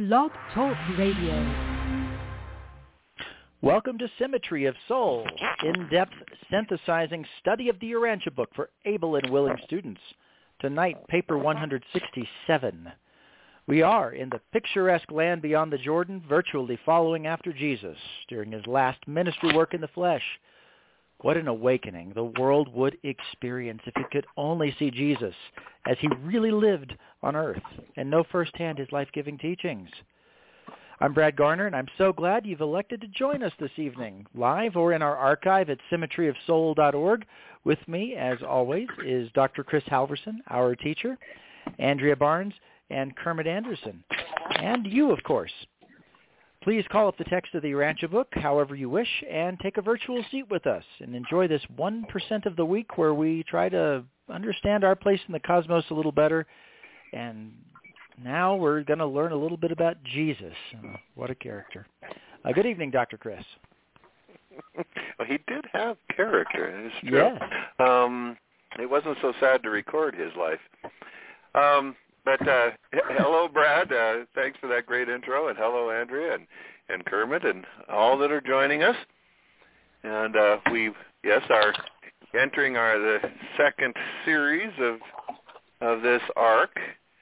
Blog Talk Radio. Welcome to Symmetry of Soul, in-depth synthesizing study of the Urantia book for able and willing students. Tonight, paper 167. We are in the picturesque land beyond the Jordan, virtually following after Jesus during his last ministry work in the flesh. What an awakening the world would experience if it could only see Jesus as he really lived on earth and know firsthand his life-giving teachings. I'm Brad Garner, and I'm so glad you've elected to join us this evening, live or in our archive at symmetryofsoul.org. With me, as always, is Dr. Chris Halverson, our teacher, Andrea Barnes, and Kermit Anderson, and you, of course. Please call up the text of the Urantia book however you wish and take a virtual seat with us and enjoy this 1% of the week where we try to understand our place in the cosmos a little better. And now we're going to learn a little bit about Jesus. What a character. Good evening, Dr. Chris. Well, he did have character. It's true. Yes. It wasn't so sad to record his life. But hello, Brad. Thanks for that great intro. And hello, Andrea and Kermit and all that are joining us. And we are entering the second series of this arc,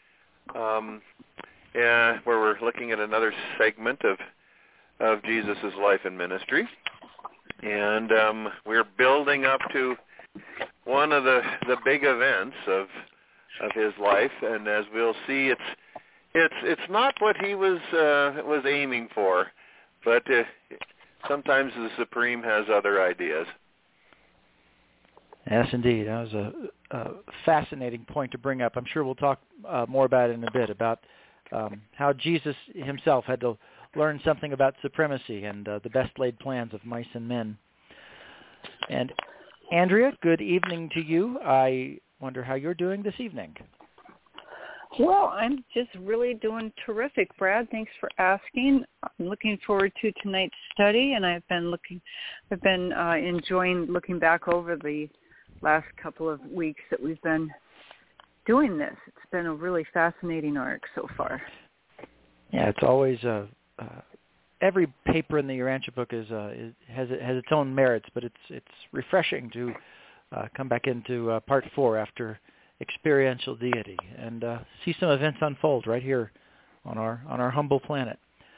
where we're looking at another segment of Jesus' life and ministry. And we're building up to one of the big events of his life, and as we'll see, it's not what he was aiming for, but sometimes the Supreme has other ideas. Yes, indeed. That was a fascinating point to bring up. I'm sure we'll talk more about it in a bit, about how Jesus himself had to learn something about supremacy and the best laid plans of mice and men. And Andrea, good evening to you. I wonder how you're doing this evening. Well, I'm just really doing terrific, Brad. Thanks for asking. I'm looking forward to tonight's study, and I've been enjoying looking back over the last couple of weeks that we've been doing this. It's been a really fascinating arc so far. Yeah, it's always every paper in the Urantia book has its own merits, but it's refreshing to come back into part 4 after experiential deity and see some events unfold right here on our humble planet.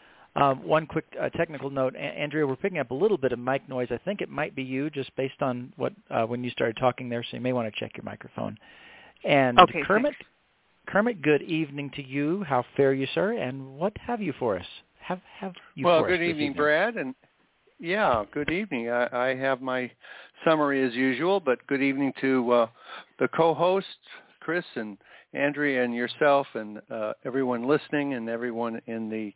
One quick technical note, Andrea, we're picking up a little bit of mic noise. I think it might be you, just based on what when you started talking there, so you may want to check your microphone. And okay, Kermit, good evening to you. How fare you, sir? And what have you for us? Well, good evening, Brad, and yeah, good evening. I have my summary as usual, but good evening to the co-hosts, Chris and Andrea and yourself, and everyone listening, and everyone in the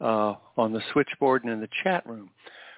on the switchboard and in the chat room.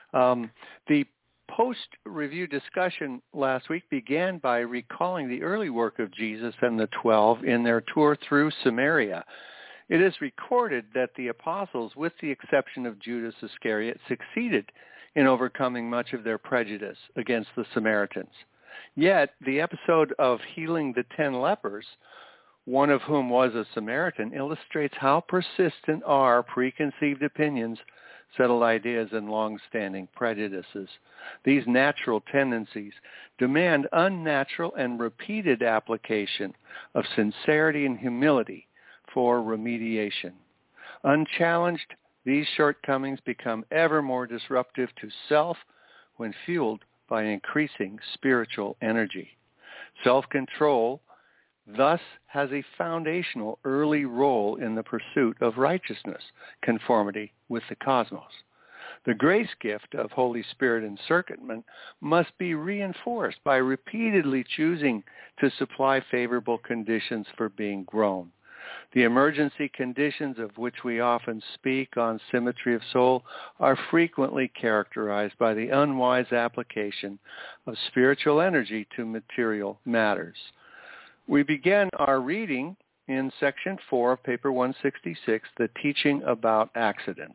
The post-review discussion last week began by recalling the early work of Jesus and the 12 in their tour through Samaria. It is recorded that the apostles, with the exception of Judas Iscariot, succeeded in overcoming much of their prejudice against the Samaritans. Yet, the episode of healing the 10 lepers, one of whom was a Samaritan, illustrates how persistent are preconceived opinions, settled ideas, and long-standing prejudices. These natural tendencies demand unnatural and repeated application of sincerity and humility for remediation. Unchallenged, these shortcomings become ever more disruptive to self when fueled by increasing spiritual energy. Self-control thus has a foundational early role in the pursuit of righteousness, conformity with the cosmos. The grace gift of Holy Spirit encirclement must be reinforced by repeatedly choosing to supply favorable conditions for being grown. The emergency conditions of which we often speak on Symmetry of Soul are frequently characterized by the unwise application of spiritual energy to material matters. We began our reading in Section 4 of Paper 166, the teaching about accidents.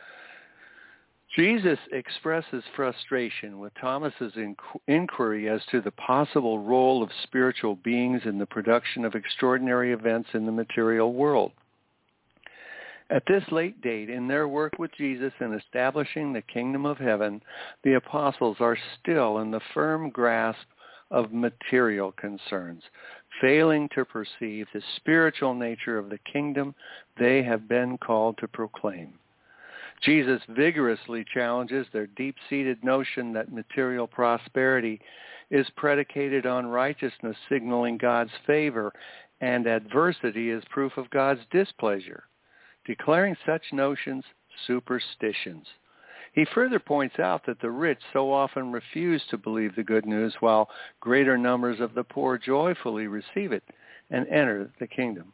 Jesus expresses frustration with Thomas's inquiry as to the possible role of spiritual beings in the production of extraordinary events in the material world. At this late date in their work with Jesus in establishing the kingdom of heaven, the apostles are still in the firm grasp of material concerns, failing to perceive the spiritual nature of the kingdom they have been called to proclaim. Jesus vigorously challenges their deep-seated notion that material prosperity is predicated on righteousness signaling God's favor and adversity as proof of God's displeasure, declaring such notions superstitions. He further points out that the rich so often refuse to believe the good news while greater numbers of the poor joyfully receive it and enter the kingdom.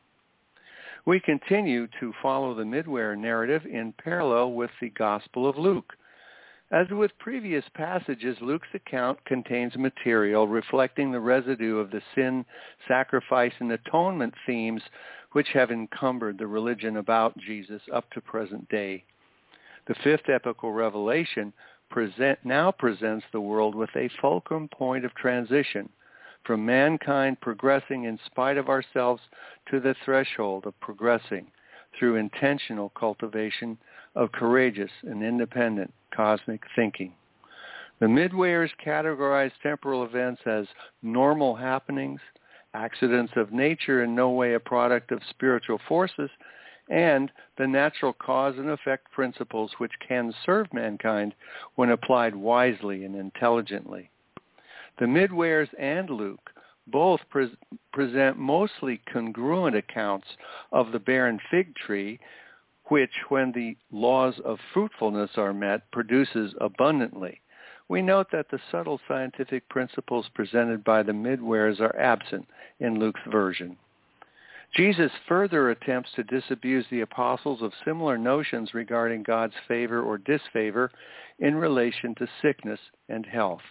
We continue to follow the Midware narrative in parallel with the Gospel of Luke. As with previous passages, Luke's account contains material reflecting the residue of the sin, sacrifice, and atonement themes which have encumbered the religion about Jesus up to present day. The fifth epical revelation now presents the world with a fulcrum point of transition from mankind progressing in spite of ourselves to the threshold of progressing through intentional cultivation of courageous and independent cosmic thinking. The Midwayers categorize temporal events as normal happenings, accidents of nature in no way a product of spiritual forces, and the natural cause and effect principles which can serve mankind when applied wisely and intelligently. The Midwayers and Luke both present mostly congruent accounts of the barren fig tree, which, when the laws of fruitfulness are met, produces abundantly. We note that the subtle scientific principles presented by the Midwayers are absent in Luke's version. Jesus further attempts to disabuse the apostles of similar notions regarding God's favor or disfavor in relation to sickness and health.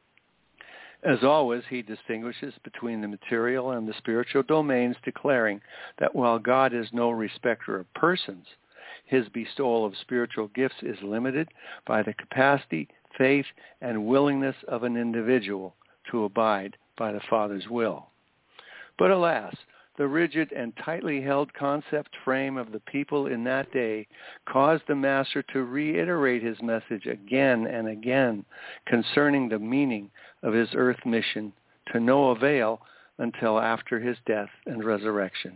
As always, he distinguishes between the material and the spiritual domains, declaring that while God is no respecter of persons, his bestowal of spiritual gifts is limited by the capacity, faith, and willingness of an individual to abide by the Father's will. But alas, the rigid and tightly held concept frame of the people in that day caused the Master to reiterate his message again and again concerning the meaning of his earth mission to no avail until after his death and resurrection.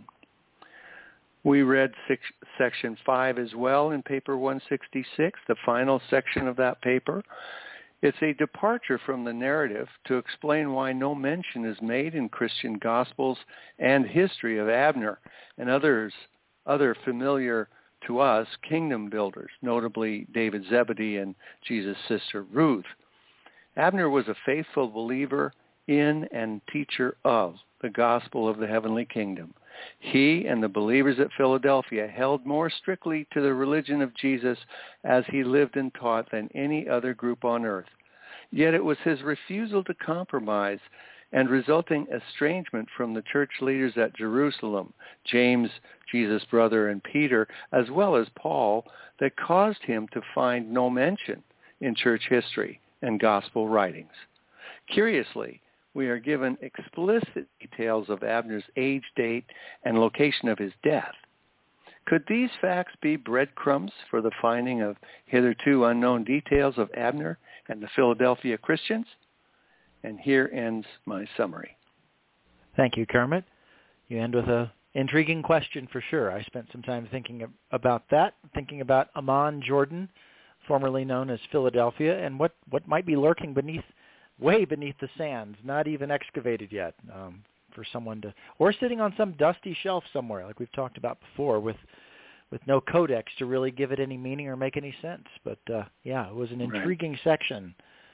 We read section 5 as well in paper 166, the final section of that paper. It's a departure from the narrative to explain why no mention is made in Christian Gospels and history of Abner and other familiar to us kingdom builders, notably David Zebedee and Jesus' sister Ruth. Abner was a faithful believer in and teacher of the gospel of the heavenly kingdom. He and the believers at Philadelphia held more strictly to the religion of Jesus as he lived and taught than any other group on earth. Yet it was his refusal to compromise and resulting estrangement from the church leaders at Jerusalem, James, Jesus' brother, and Peter, as well as Paul, that caused him to find no mention in church history and gospel writings. Curiously, we are given explicit details of Abner's age, date, and location of his death. Could these facts be breadcrumbs for the finding of hitherto unknown details of Abner and the Philadelphia Christians? And here ends my summary. Thank you, Kermit. You end with an intriguing question for sure. I spent some time thinking about that, thinking about Amman, Jordan, formerly known as Philadelphia, and what might be lurking way beneath the sands, not even excavated yet, for someone to, or sitting on some dusty shelf somewhere, like we've talked about before, with no codex to really give it any meaning or make any sense. But yeah, it was an intriguing section.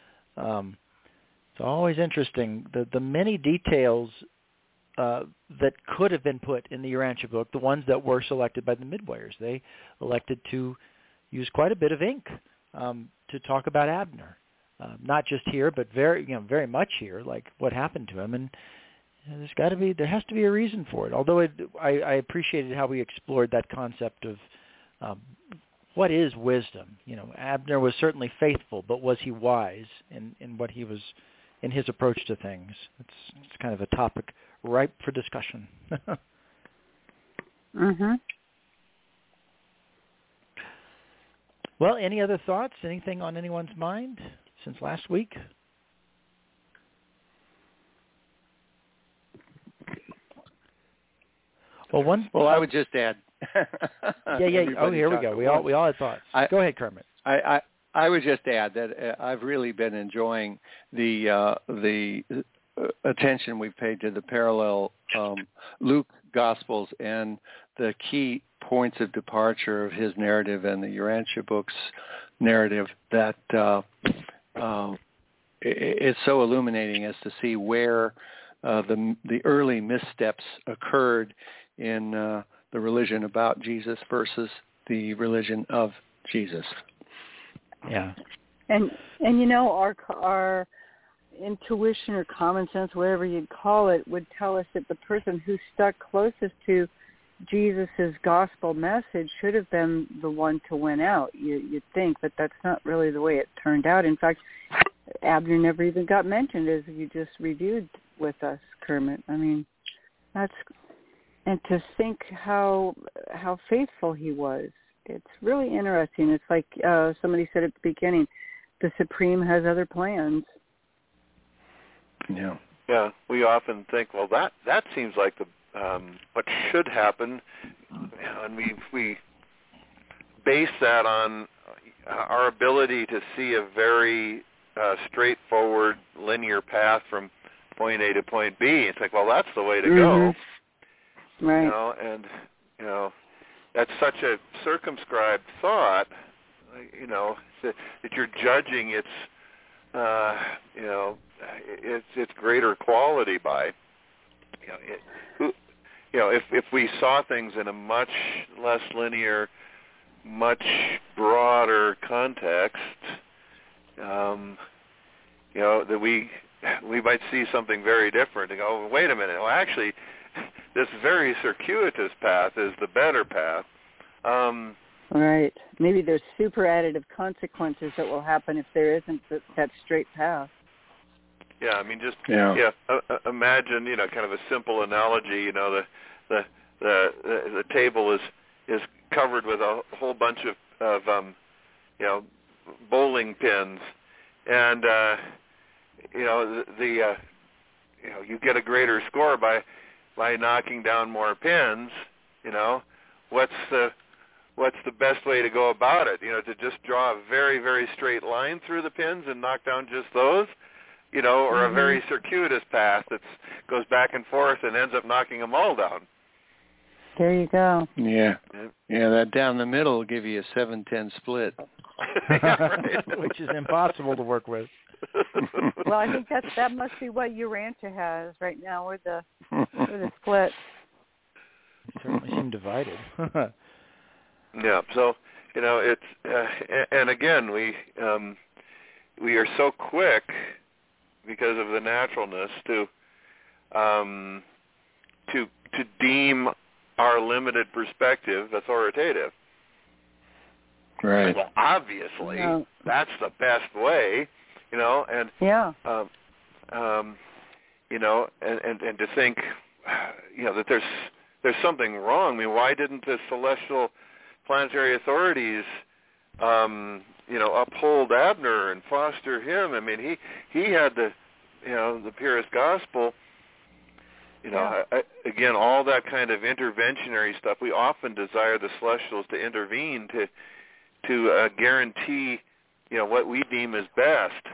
It's always interesting the many details that could have been put in the Urantia book, the ones that were selected by the Midwayers. They elected to use quite a bit of ink to talk about Abner. Not just here, but very much here, like what happened to him, and there has to be a reason for it. Although I appreciated how we explored that concept of what is wisdom. Abner was certainly faithful, but was he wise in what he was in his approach to things? It's kind of a topic ripe for discussion. Mhm. Well, any other thoughts? Anything on anyone's mind since last week? Well, I would just add. Yeah. Oh, here we go. We all had thoughts. Go ahead, Kermit. I would just add that I've really been enjoying the attention we've paid to the parallel Luke Gospels and the key points of departure of his narrative and the Urantia book's narrative. That it's so illuminating as to see where the early missteps occurred in the religion about Jesus versus the religion of Jesus. Yeah. And our intuition or common sense, whatever you'd call it, would tell us that the person who stuck closest to Jesus's gospel message should have been the one to win out, you'd think, but that's not really the way it turned out. In fact, Abner never even got mentioned, as you just reviewed with us, Kermit. I mean, and to think how faithful he was. It's really interesting. It's like somebody said at the beginning, the Supreme has other plans. Yeah. Yeah, we often think, well, that seems like the what should happen, and we base that on our ability to see a very straightforward linear path from point A to point B. It's like, well, that's the way to go. Right. And that's such a circumscribed thought, that you're judging its greater quality by. If we saw things in a much less linear, much broader context, that we might see something very different and go, wait a minute, well, actually, this very circuitous path is the better path. Right. Maybe there's super additive consequences that will happen if there isn't that straight path. Yeah, I mean, imagine, kind of a simple analogy. The table is covered with a whole bunch of bowling pins, and you get a greater score by knocking down more pins. What's the best way to go about it? To just draw a very, very straight line through the pins and knock down just those, or a very circuitous path that goes back and forth and ends up knocking them all down. There you go. Yeah, that down the middle will give you a 7-10 split. Yeah, right. Which is impossible to work with. Well, I think that must be what Urantia has right now, with the split. Certainly seem divided. Yeah. So it's and again we are so quick because of the naturalness to deem our limited perspective authoritative. Right. Well, obviously, that's the best way, and yeah. And to think, that there's something wrong. I mean, why didn't the celestial planetary authorities, uphold Abner and foster him? I mean, he had the purest gospel. Again, all that kind of interventionary stuff. We often desire the celestials to intervene to guarantee, what we deem as best.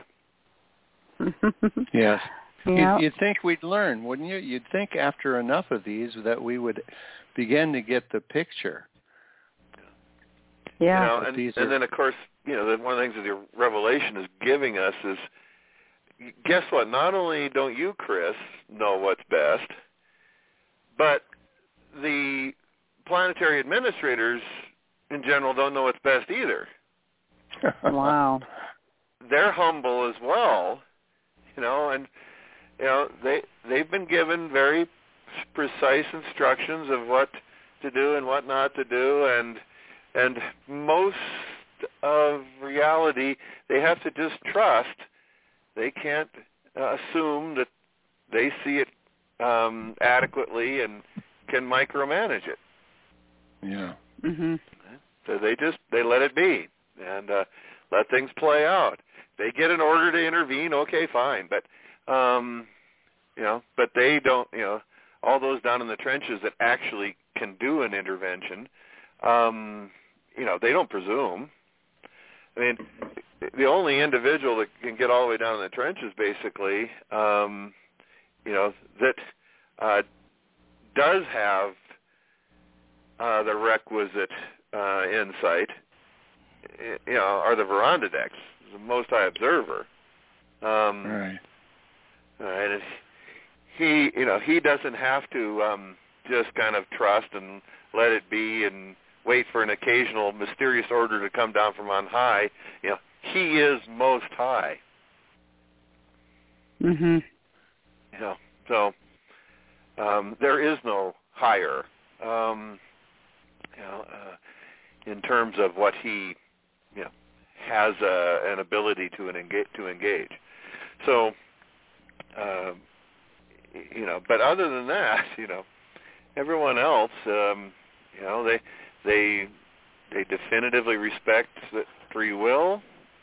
Yes. Yeah. You'd think we'd learn, wouldn't you? You'd think after enough of these that we would begin to get the picture. Yeah. And then, of course, one of the things that the Revelation is giving us is, guess what? Not only don't you, Chris, know what's best, but the planetary administrators in general don't know what's best either. Wow. They're humble as well, and they've been given very precise instructions of what to do and what not to do, and most of reality they have to just trust. They can't assume that they see it adequately and can micromanage it. Yeah. Mm-hmm. So they let it be. and let things play out. They get an order to intervene, okay, fine, but but they don't, all those down in the trenches that actually can do an intervention, they don't presume. I mean, the only individual that can get all the way down in the trenches, basically, that does have the requisite insight, are the Verondadeks, the Most High Observer. Right. And he doesn't have to just kind of trust and let it be and wait for an occasional mysterious order to come down from on high. He is Most High. Mhm. So there is no higher, in terms of what he, has an ability to engage. So, but other than that, everyone else, they definitively respect free will.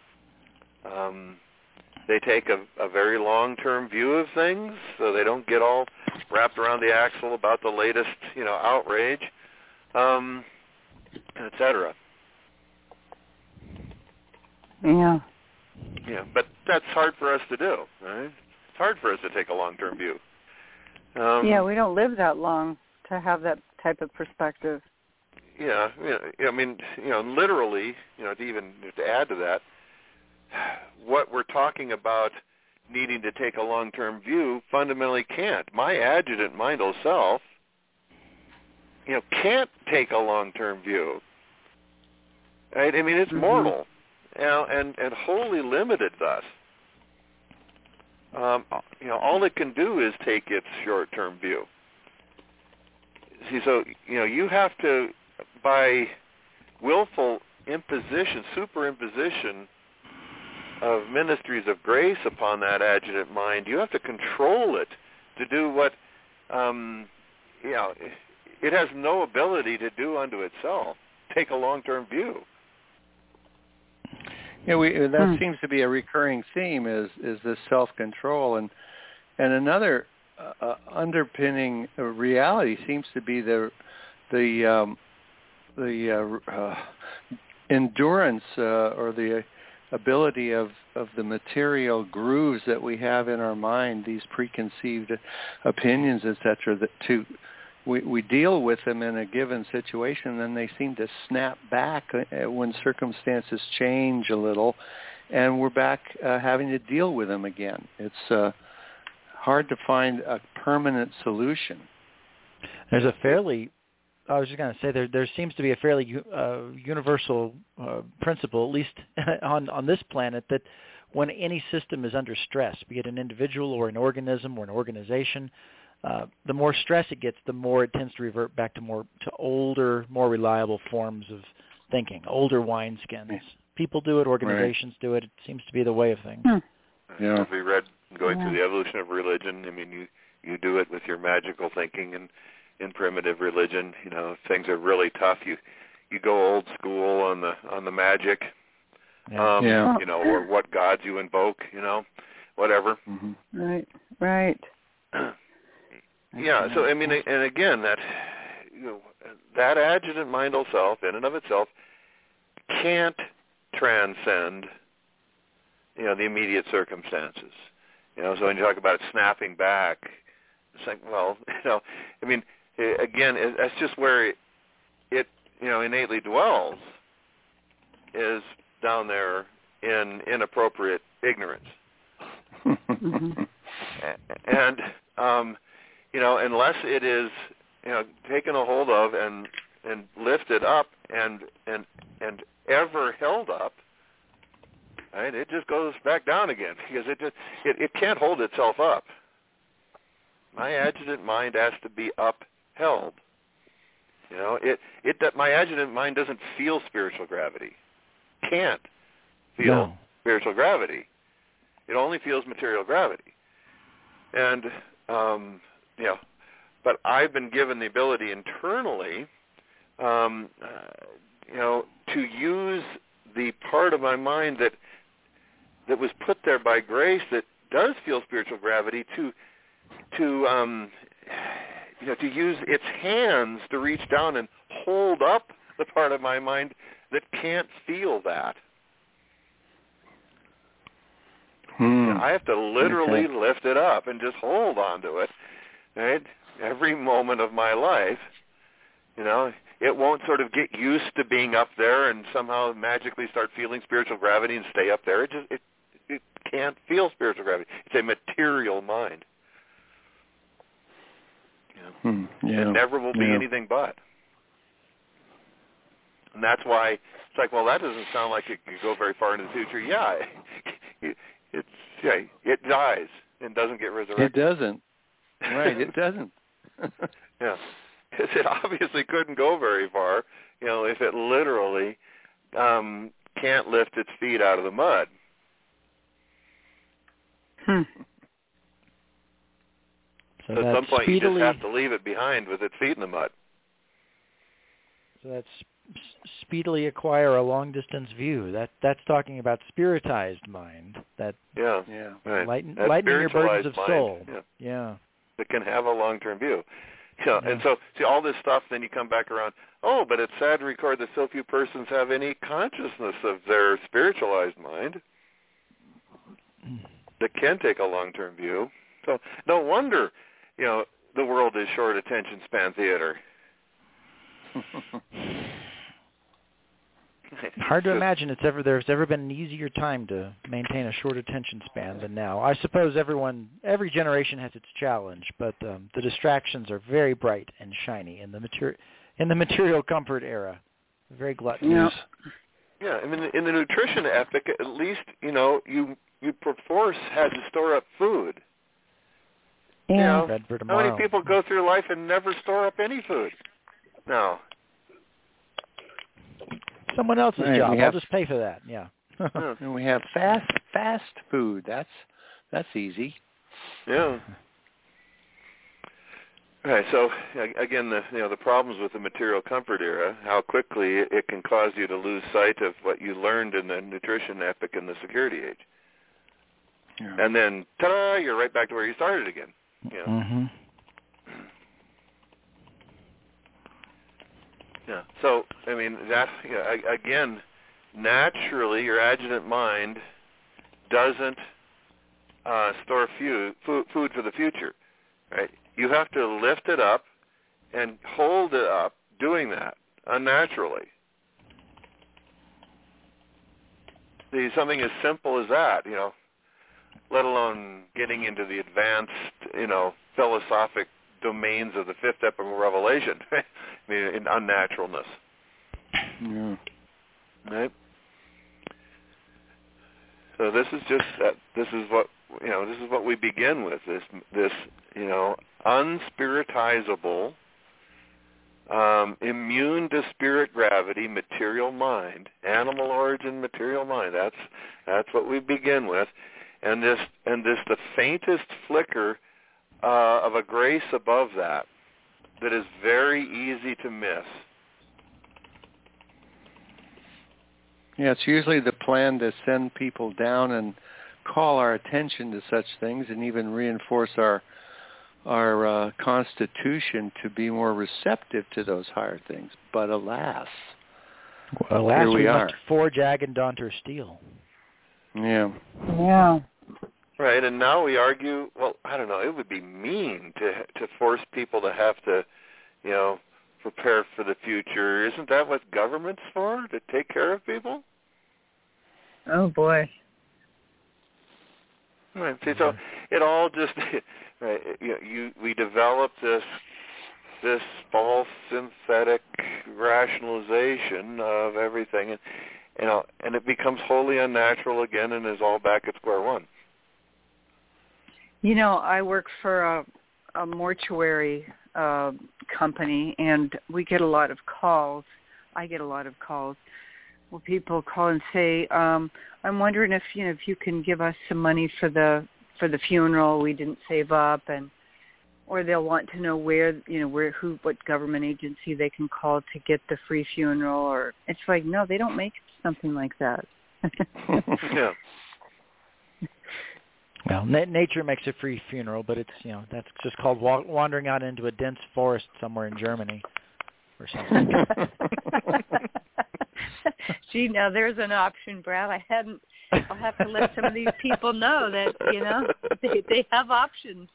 They take a very long-term view of things, so they don't get all wrapped around the axle about the latest, outrage, et cetera. Yeah. Yeah, but that's hard for us to do, right? It's hard for us to take a long-term view. We don't live that long to have that type of perspective. Yeah, I mean, literally, to add to that, what we're talking about needing to take a long-term view fundamentally can't. My adjutant mindal self, can't take a long-term view. Right? I mean, it's mortal, and wholly limited thus. All it can do is take its short-term view. See, so, you have to, by willful superimposition of ministries of grace upon that adjutant mind, you have to control it to do what, it has no ability to do unto itself. Take a long-term view. That seems to be a recurring theme is this self-control, and another underpinning reality seems to be the endurance or the ability of the material grooves that we have in our mind, these preconceived opinions, etc., that we deal with them in a given situation, then they seem to snap back when circumstances change a little, and we're back having to deal with them again. It's hard to find a permanent solution. There's a fairly, I was just going to say, there seems to be a fairly universal principle, at least on this planet, that when any system is under stress, be it an individual or an organism or an organization, the more stress it gets, the more it tends to revert back to older, more reliable forms of thinking, older wineskins. People do it, organizations do it. It seems to be the way of things. Yeah. If we read going through the evolution of religion, I mean, you do it with your magical thinking, and in primitive religion, if things are really tough, you go old school on the magic, or what gods you invoke, whatever. Mm-hmm. Right. Yeah. So I mean, and again, that that adjutant mindal self, in and of itself, can't transcend the immediate circumstances. So when you talk about it snapping back, it's like, well, I mean, again, that's just where it innately dwells, is down there in inappropriate ignorance. And unless it is taken a hold of and lifted up and ever held up, right, it just goes back down again, because it can't hold itself up. My adjutant mind has to be upheld. My adjutant mind doesn't feel spiritual gravity. Can't feel spiritual gravity. It only feels material gravity. And but I've been given the ability internally, to use the part of my mind that was put there by grace that does feel spiritual gravity to use its hands to reach down and hold up the part of my mind that can't feel that. I have to literally lift it up and just hold on to it, right? Every moment of my life, it won't sort of get used to being up there and somehow magically start feeling spiritual gravity and stay up there. It can't feel spiritual gravity. It's a material mind. It never will be anything but. And that's why it's like, well, that doesn't sound like it could go very far into the future. Yeah, it dies and doesn't get resurrected. It doesn't. Right, it doesn't. Yeah, because it obviously couldn't go very far, if it literally can't lift its feet out of the mud. So at some point you just have to leave it behind with its feet in the mud. So that's speedily acquire a long-distance view. That's talking about spiritized mind. Right. Lightening your burdens of soul. Yeah. That can have a long-term view. And so, see, all this stuff, then you come back around, but it's sad to record that so few persons have any consciousness of their spiritualized mind that can take a long-term view. So no wonder, the world is short attention span theater. Hard to imagine there's ever been an easier time to maintain a short attention span than now. I suppose every generation has its challenge, but the distractions are very bright and shiny in the material comfort era. Very gluttonous. Yeah, I mean, in the nutrition epic, at least you perforce had to store up food. Yeah. How many people go through life and never store up any food? No. Someone else's job. I'll just pay for that. Yeah. And we have fast food. That's easy. Yeah. Okay, so again, the problems with the material comfort era, how quickly it can cause you to lose sight of what you learned in the nutrition epic in the security age. Yeah. And then, ta-da, you're right back to where you started again. Yeah. So, I mean, again, naturally, your adjutant mind doesn't store food for the future, right? You have to lift it up and hold it up doing that unnaturally. See, something as simple as that, let alone getting into the advanced, philosophic domains of the fifth epoch of Revelation, I mean, in unnaturalness. Yeah. Right? So this is what we begin with, this unspiritizable, immune to spirit gravity, material mind, animal origin, material mind. That's what we begin with, and the faintest flicker of a grace above that is very easy to miss. Yeah, it's usually the plan to send people down and call our attention to such things, and even reinforce our constitution to be more receptive to those higher things. But alas, here we must forge Agendaunter steel. Yeah. Yeah. Right, and now we argue, well, I don't know, it would be mean to force people to have to, prepare for the future. Isn't that what government's for, to take care of people? Oh, boy. Right, see, so it all just, right, we develop this false synthetic rationalization of everything, and it becomes wholly unnatural again and is all back at square one. I work for a mortuary company, and we get a lot of calls. I get a lot of calls where people call and say, "I'm wondering if you can give us some money for the funeral. We didn't save up, and or they'll want to know what government agency they can call to get the free funeral. Or it's like, no, they don't make something like that. Yeah. Well, nature makes a free funeral, but it's that's just called wandering out into a dense forest somewhere in Germany or something. Gee, now there's an option, Brad. I'll have to let some of these people know that they have options.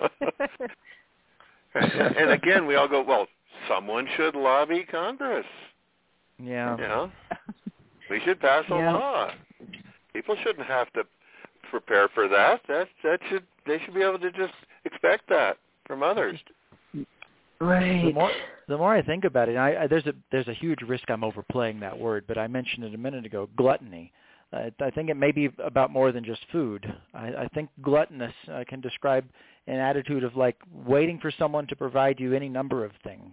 And again, we all go, well, someone should lobby Congress. Yeah. We should pass a law. People shouldn't have to prepare for that. They should be able to just expect that from others. Right. The more I think about it, there's a huge risk I'm overplaying that word, but I mentioned it a minute ago, gluttony. I think it may be about more than just food. I think gluttonous can describe an attitude of like waiting for someone to provide you any number of things,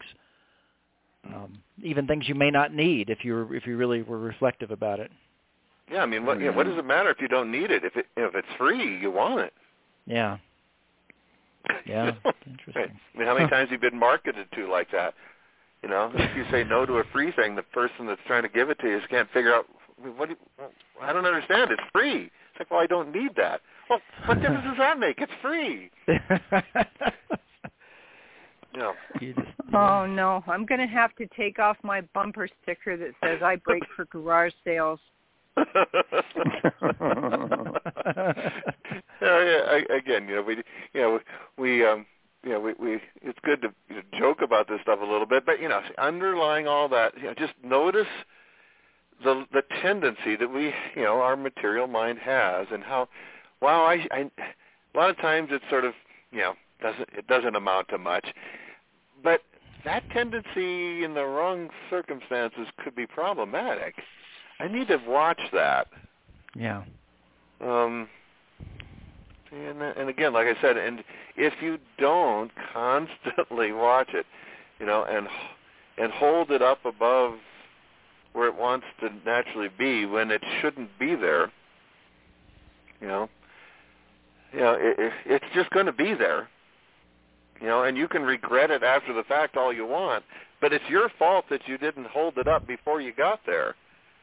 even things you may not need if you really were reflective about it. Yeah, I mean, what does it matter if you don't need it? If it's free, you want it. Yeah. Yeah. Interesting. Right. I mean, how many times have you been marketed to like that? If you say no to a free thing, the person that's trying to give it to you just can't figure out, I don't understand. It's free. It's like, well, I don't need that. Well, what difference does that make? It's free. Oh, no. I'm going to have to take off my bumper sticker that says I break for garage sales. Again, we it's good to joke about this stuff a little bit, but underlying all that, just notice the tendency that our material mind has, and how, wow, a lot of times it's sort of, doesn't amount to much, but that tendency in the wrong circumstances could be problematic. I need to watch that. Yeah. And again, like I said, and if you don't constantly watch it, and hold it up above where it wants to naturally be when it shouldn't be there, it's just going to be there. And you can regret it after the fact all you want, but it's your fault that you didn't hold it up before you got there.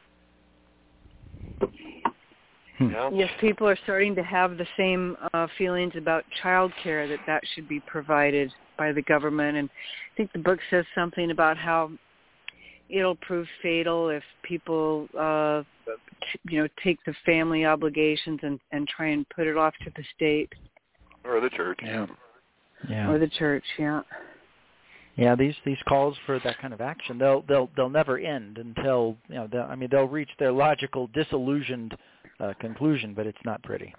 Yes, people are starting to have the same feelings about child care, that should be provided by the government. And I think the book says something about how it'll prove fatal if people, take the family obligations and try and put it off to the state. Or the church. Yeah. Or the church, yeah. Yeah, these calls for that kind of action, they'll never end until they'll reach their logical disillusioned conclusion, but it's not pretty.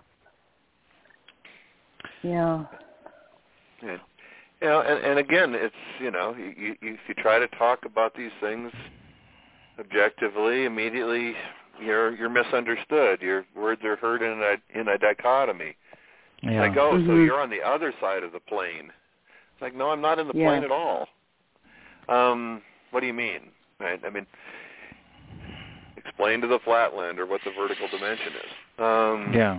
Yeah. And again, it's if you try to talk about these things objectively, immediately you're misunderstood. Your words are heard in a dichotomy. Yeah. Like, so you're on the other side of the plane. It's like, no, I'm not in the plane at all. What do you mean? Right? I mean, explain to the Flatlander what the vertical dimension is.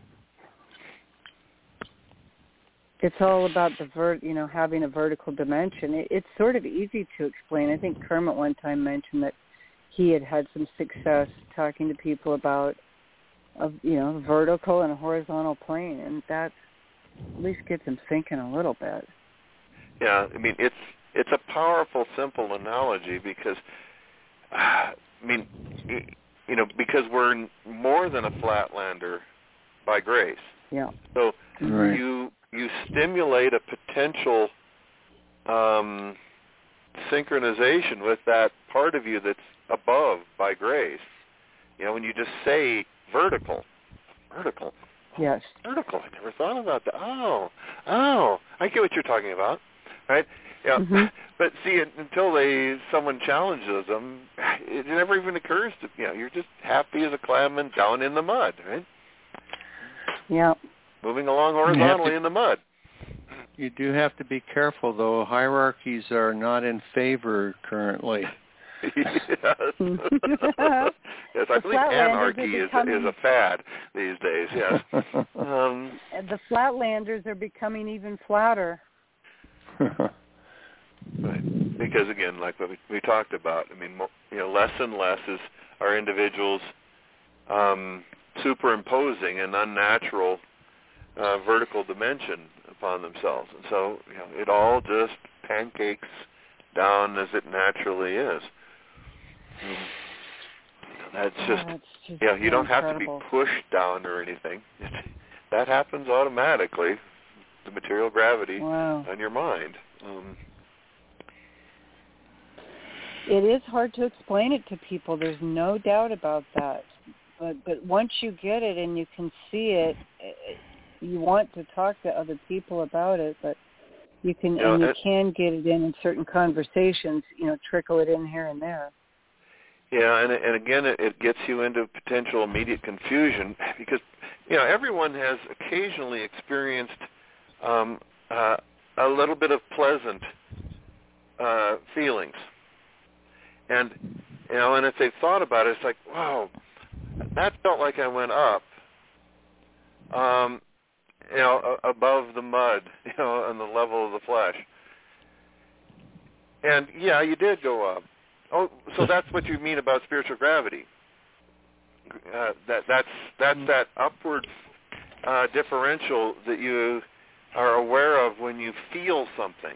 It's all about having a vertical dimension. It's sort of easy to explain. I think Kermit one time mentioned that he had some success talking to people about a vertical and a horizontal plane, and that at least gets them thinking a little bit. Yeah, I mean, it's a powerful, simple analogy because, because we're more than a Flatlander by grace. Yeah. So right. you stimulate a potential synchronization with that part of you that's above by grace. When you just say vertical. Yes. Vertical. I never thought about that. Oh, I get what you're talking about. Right? Yeah. Mm-hmm. But see, until someone challenges them, it never even occurs to you're just happy as a clamman down in the mud, right? Yeah. Moving along horizontally in the mud. You do have to be careful, though. Hierarchies are not in favor currently. Yes. Yes, I believe anarchy is a fad these days. Yes. The Flatlanders are becoming even flatter. Right. Because again, like what we talked about, I mean, less and less are individuals superimposing an unnatural vertical dimension upon themselves, and so it all just pancakes down as it naturally is. That's just you don't have to be pushed down or anything. That happens automatically. The material gravity on your mind. It is hard to explain it to people. There's no doubt about that. But once you get it and you can see it, you want to talk to other people about it. But you can you can get it in certain conversations. Trickle it in here and there. Yeah, and again, it gets you into potential immediate confusion because everyone has occasionally experienced a little bit of pleasant feelings, and if they've thought about it, it's like, wow, that felt like I went up, above the mud, on the level of the flesh, and you did go up. Oh, so that's what you mean about spiritual gravity. That's that upward differential that you are aware of when you feel something.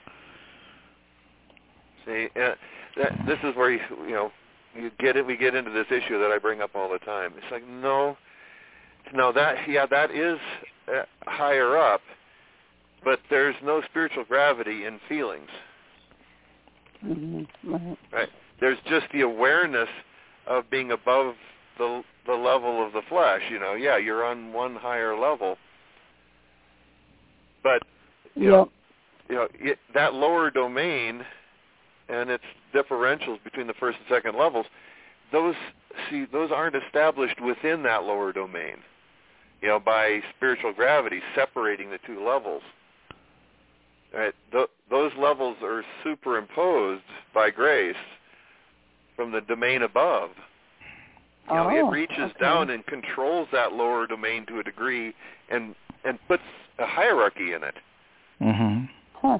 See, this is where you get it. We get into this issue that I bring up all the time. It's like no, that is higher up, but there's no spiritual gravity in feelings. Mm-hmm. Right. There's just the awareness of being above the level of the flesh. You're on one higher level, but that lower domain and its differentials between the first and second levels, those aren't established within that lower domain. By spiritual gravity separating the two levels. Right, those levels are superimposed by grace from the domain above. It reaches down and controls that lower domain to a degree, and puts a hierarchy in it. Mm-hmm. Huh.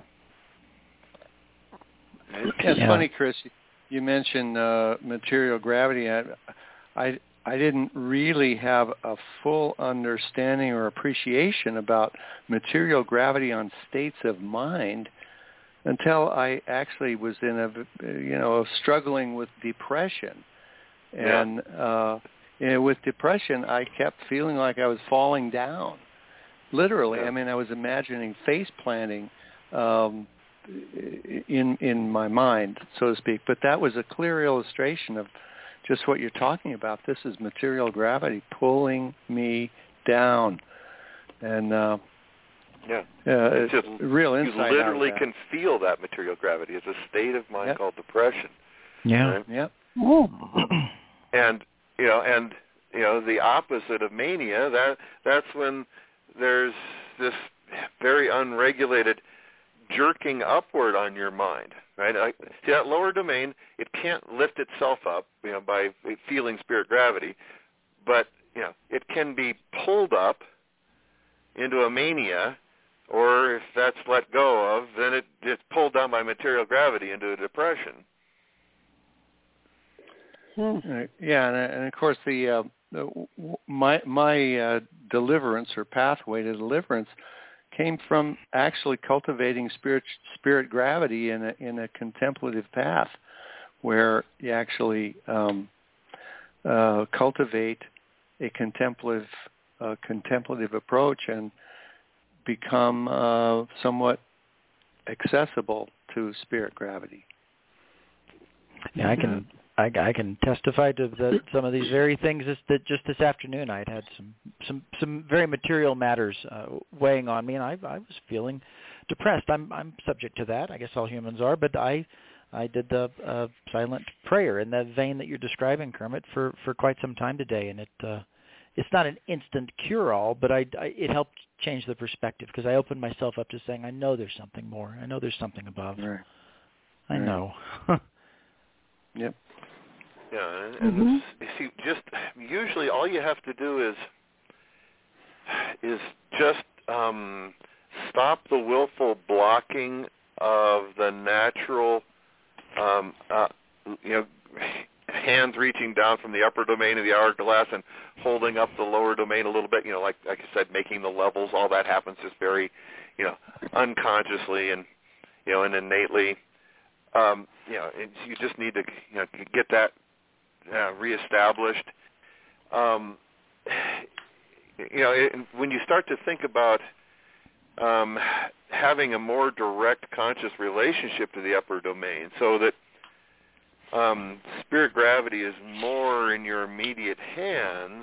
It's funny, Chris. You mentioned material gravity. I didn't really have a full understanding or appreciation about material gravity on states of mind until I actually was in struggling with depression. And with depression, I kept feeling like I was falling down. Literally, I mean, I was imagining face planting in my mind, so to speak. But that was a clear illustration of just what you're talking about. This is material gravity pulling me down, and it's just real insight. You literally can feel that material gravity. It's a state of mind called depression. Yeah. Right? Yep. And the opposite of mania. That's when there's this very unregulated jerking upward on your mind. Right? See, that lower domain, it can't lift itself up, by feeling spirit gravity, but it can be pulled up into a mania, or if that's let go of, then it's pulled down by material gravity into a depression. Yeah, and of course my deliverance or pathway to deliverance came from actually cultivating spirit gravity in a contemplative path, where you actually cultivate a contemplative approach and become somewhat accessible to spirit gravity. Yeah, I can testify to some of these very things. That just this afternoon I had some very material matters weighing on me, and I was feeling depressed. I'm subject to that. I guess all humans are. But I did the silent prayer in the vein that you're describing, Kermit, for quite some time today, and it's not an instant cure-all, but it helped change the perspective, because I opened myself up to saying, I know there's something more. I know there's something above. Right. I know. Yep. Yeah, and see, just usually all you have to do is just stop the willful blocking of the natural, hands reaching down from the upper domain of the hourglass and holding up the lower domain a little bit, like I said, making the levels, all that happens just very, unconsciously and, and innately. You just need to, get that reestablished. When you start to think about having a more direct conscious relationship to the upper domain, so that spirit gravity is more in your immediate hands,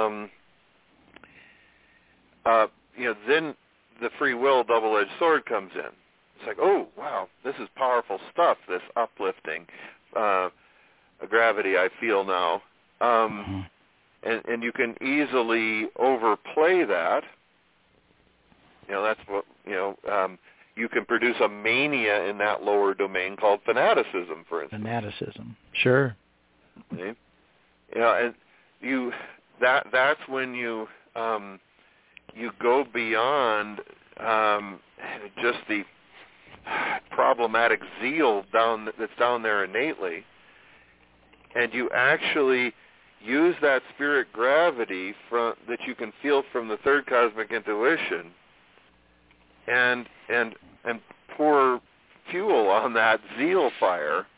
then the free will double-edged sword comes in. It's like, oh, wow, this is powerful stuff, this uplifting gravity I feel now. And you can easily overplay that. That's what, you can produce a mania in that lower domain called fanaticism, for instance. Fanaticism, sure. Okay. And that's when you go beyond just the problematic zeal that's down there innately, and you actually use that spirit gravity that you can feel from the third cosmic intuition, and pour fuel on that zeal fire,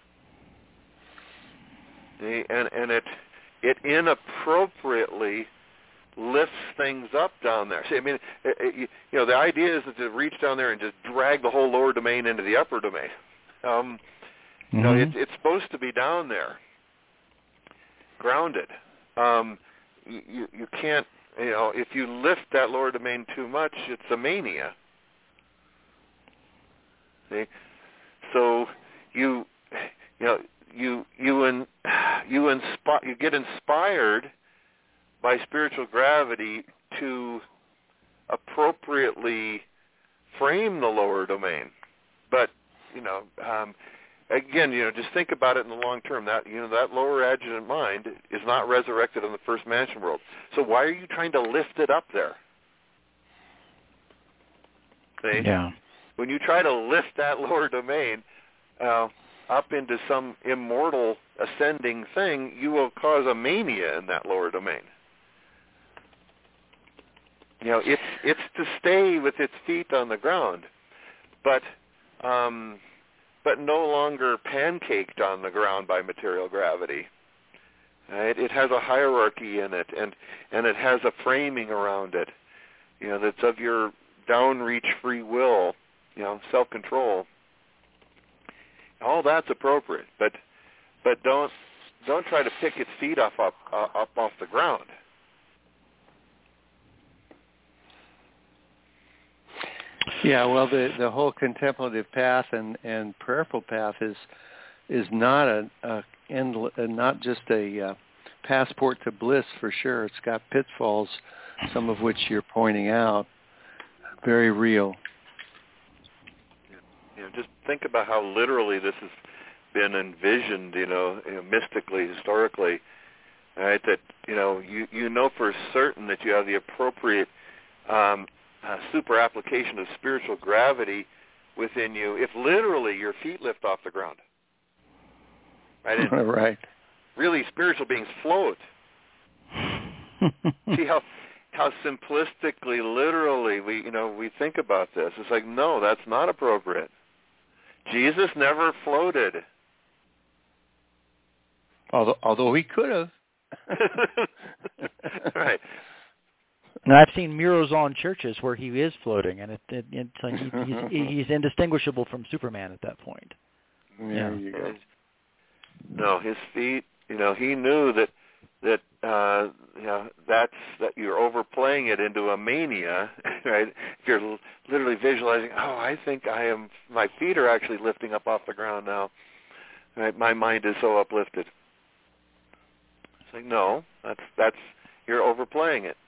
and it inappropriately lifts things up down there. See, I mean, the idea is to reach down there and just drag the whole lower domain into the upper domain. It's supposed to be down there, grounded. You can't, if you lift that lower domain too much, it's a mania. See? So you get inspired by spiritual gravity to appropriately frame the lower domain. But, again, just think about it in the long term. That, that lower adjutant mind is not resurrected in the first mansion world. So why are you trying to lift it up there? See? Yeah. When you try to lift that lower domain up into some immortal ascending thing, you will cause a mania in that lower domain. It's to stay with its feet on the ground, but no longer pancaked on the ground by material gravity. Right? It has a hierarchy in it, and it has a framing around it, that's of your downreach free will, self-control. All that's appropriate, but don't try to pick its feet up off the ground. Yeah, well, the whole contemplative path and prayerful path is not not just a passport to bliss for sure. It's got pitfalls, some of which you're pointing out, very real. Just think about how literally this has been envisioned, mystically, historically, right? That you know for certain that you have the appropriate super application of spiritual gravity within you if literally your feet lift off the ground. Right? And right. Really, spiritual beings float. See how simplistically, literally we think about this. It's like, no, that's not appropriate. Jesus never floated. Although he could have. Right. And I've seen murals on churches where he is floating, and he's indistinguishable from Superman at that point. There you go. No, his feet. He knew that that you're overplaying it into a mania, right? If you're literally visualizing, I think my feet are actually lifting up off the ground now. Right? My mind is so uplifted. It's like, no, that's you're overplaying it.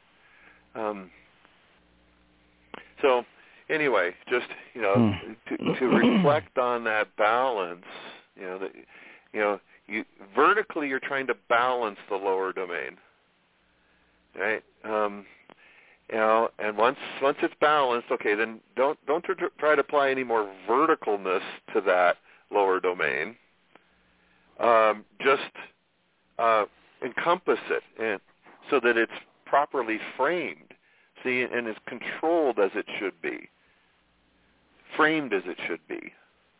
So anyway, just to reflect on that balance, you vertically you're trying to balance the lower domain, right? And once it's balanced, okay, then don't try to apply any more verticalness to that lower domain. Just encompass it, and so that it's properly framed, see, and is controlled as it should be, framed as it should be.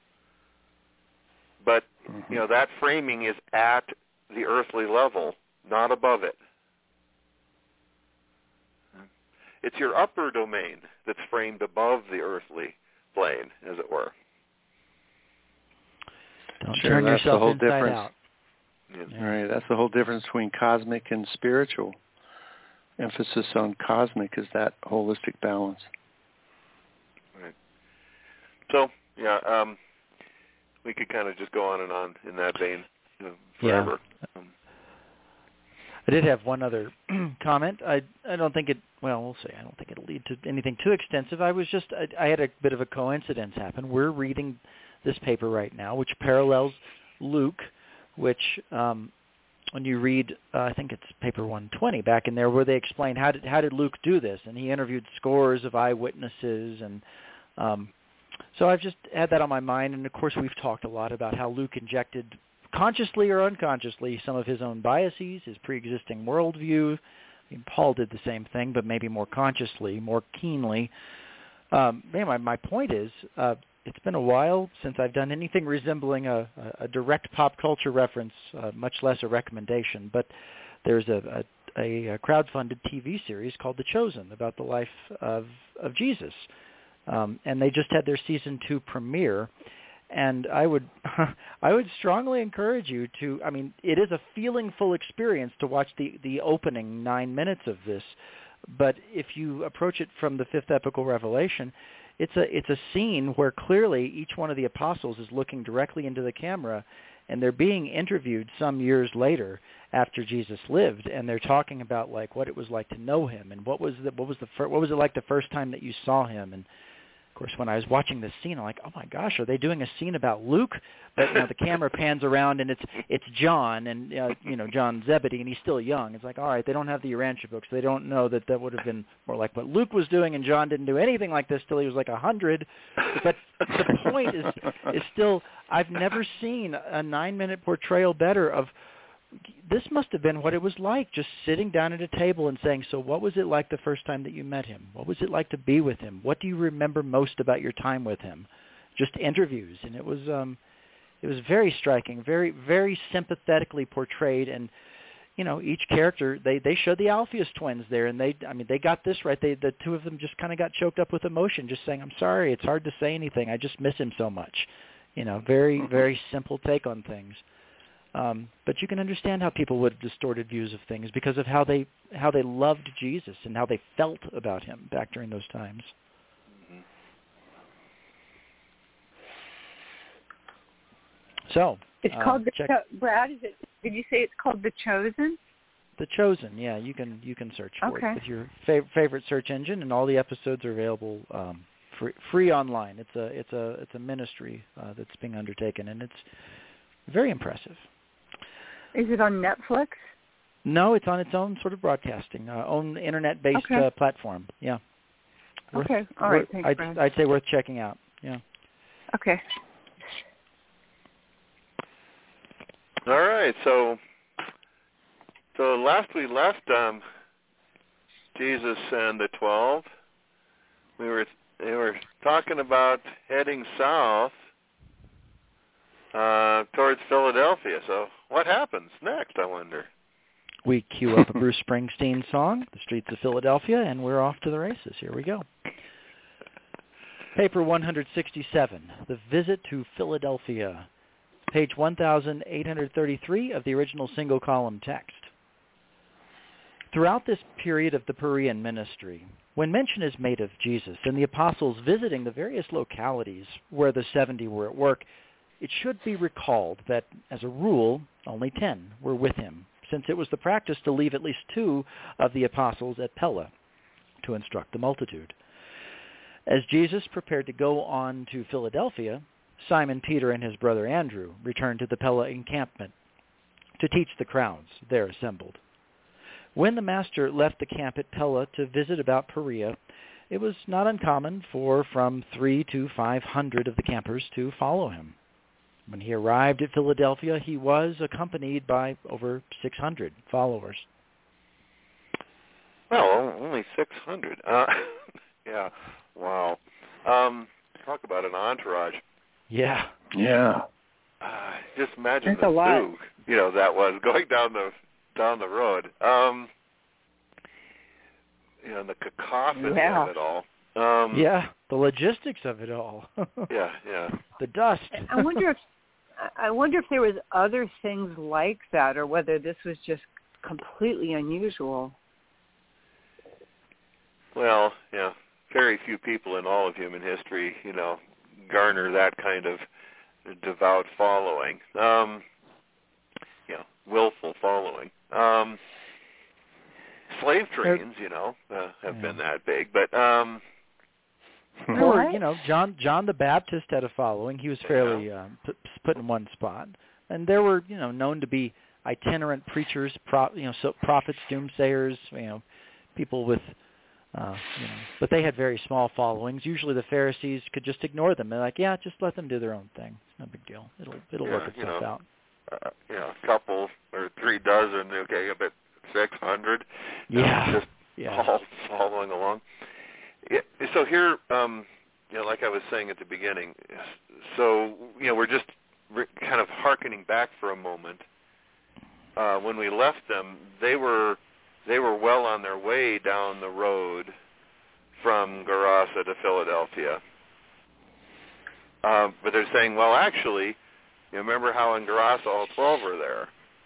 But that framing is at the earthly level, not above it. It's your upper domain that's framed above the earthly plane, as it were. Don't turn yourself inside out. Yeah. Right, that's the whole difference between cosmic and spiritual. Emphasis on cosmic is that holistic balance. Right. So, we could kind of just go on and on in that vein forever. Yeah. I did have one other comment. I don't think it. Well, we'll see. I don't think it'll lead to anything too extensive. I had a bit of a coincidence happen. We're reading this paper right now, which parallels Luke, which when you read, I think it's paper 120 back in there, where they explain how did Luke do this, and he interviewed scores of eyewitnesses, and so I've just had that on my mind. And of course, we've talked a lot about how Luke injected, consciously or unconsciously, some of his own biases, his pre-existing worldview. I mean, Paul did the same thing, but maybe more consciously, more keenly. My point is, it's been a while since I've done anything resembling a direct pop culture reference, much less a recommendation. But there's a crowdfunded TV series called The Chosen about the life of Jesus. And they just had their season 2 premiere. And I would strongly encourage you to, I mean, it is a feeling-full experience to watch the opening 9 minutes of this. But if you approach it from the 5th epical revelation, it's a scene where clearly each one of the apostles is looking directly into the camera, and they're being interviewed some years later after Jesus lived, and they're talking about like what it was like to know him, and what was it like the first time that you saw him. And of course, when I was watching this scene, I'm like, oh my gosh, are they doing a scene about Luke? But the camera pans around, and it's John, and John Zebedee, and he's still young. It's like, all right, they don't have the Urantia books. They don't know that would have been more like what Luke was doing, and John didn't do anything like this till he was like 100. But the point is still, I've never seen a 9-minute portrayal better of. This must have been what it was like, just sitting down at a table and saying, so what was it like the first time that you met him? What was it like to be with him? What do you remember most about your time with him? Just interviews. And it was very striking, very, very sympathetically portrayed. And, each character, they showed the Alphaeus twins there, and they got this right. The two of them just kind of got choked up with emotion, just saying, I'm sorry, it's hard to say anything. I just miss him so much. Very, very simple take on things. But you can understand how people would have distorted views of things because of how they loved Jesus and how they felt about him back during those times. Mm-hmm. So it's called Brad. Did you say it's called The Chosen? The Chosen. Yeah, you can search for it with your favorite search engine, and all the episodes are available free online. It's a ministry that's being undertaken, and it's very impressive. Is it on Netflix? No, it's on its own sort of broadcasting, own internet-based platform. Yeah. All right. Thanks, Brad. I'd say worth checking out. Yeah. Okay. All right. So last we left Jesus and the 12. They were talking about heading south towards Philadelphia. So what happens next, I wonder? We cue up a Bruce Springsteen song, The Streets of Philadelphia, and we're off to the races. Here we go. Paper 167, The Visit to Philadelphia, page 1833 of the original single-column text. Throughout this period of the Perean ministry, when mention is made of Jesus and the apostles visiting the various localities where the 70 were at work, it should be recalled that, as a rule, only 10 were with him, since it was the practice to leave at least 2 of the apostles at Pella to instruct the multitude. As Jesus prepared to go on to Philadelphia, Simon Peter and his brother Andrew returned to the Pella encampment to teach the crowds there assembled. When the Master left the camp at Pella to visit about Perea, it was not uncommon for from 300 to 500 of the campers to follow him. When he arrived at Philadelphia, he was accompanied by over 600 followers. Well, only 600. Yeah, wow. Talk about an entourage. Yeah. Yeah. Just imagine That's the zoo, that was going down the road. The cacophony of it all. Yeah, the logistics of it all. Yeah. The dust. I wonder if there was other things like that, or whether this was just completely unusual. Well, yeah, very few people in all of human history, garner that kind of devout following, willful following. Slave trains, have been that big, but there were, John the Baptist had a following. He was fairly put in one spot, and there were, known to be itinerant preachers, prophets, doomsayers, people with, but they had very small followings. Usually, the Pharisees could just ignore them. They're like, yeah, just let them do their own thing. It's no big deal. It'll work itself out. A couple or 3 dozen, okay, but 600. All following along. So here, like I was saying at the beginning, so we're just kind of hearkening back for a moment. When we left them, they were well on their way down the road from Gerasa to Philadelphia. But they're saying, well, actually, remember how in Gerasa all 12 were there.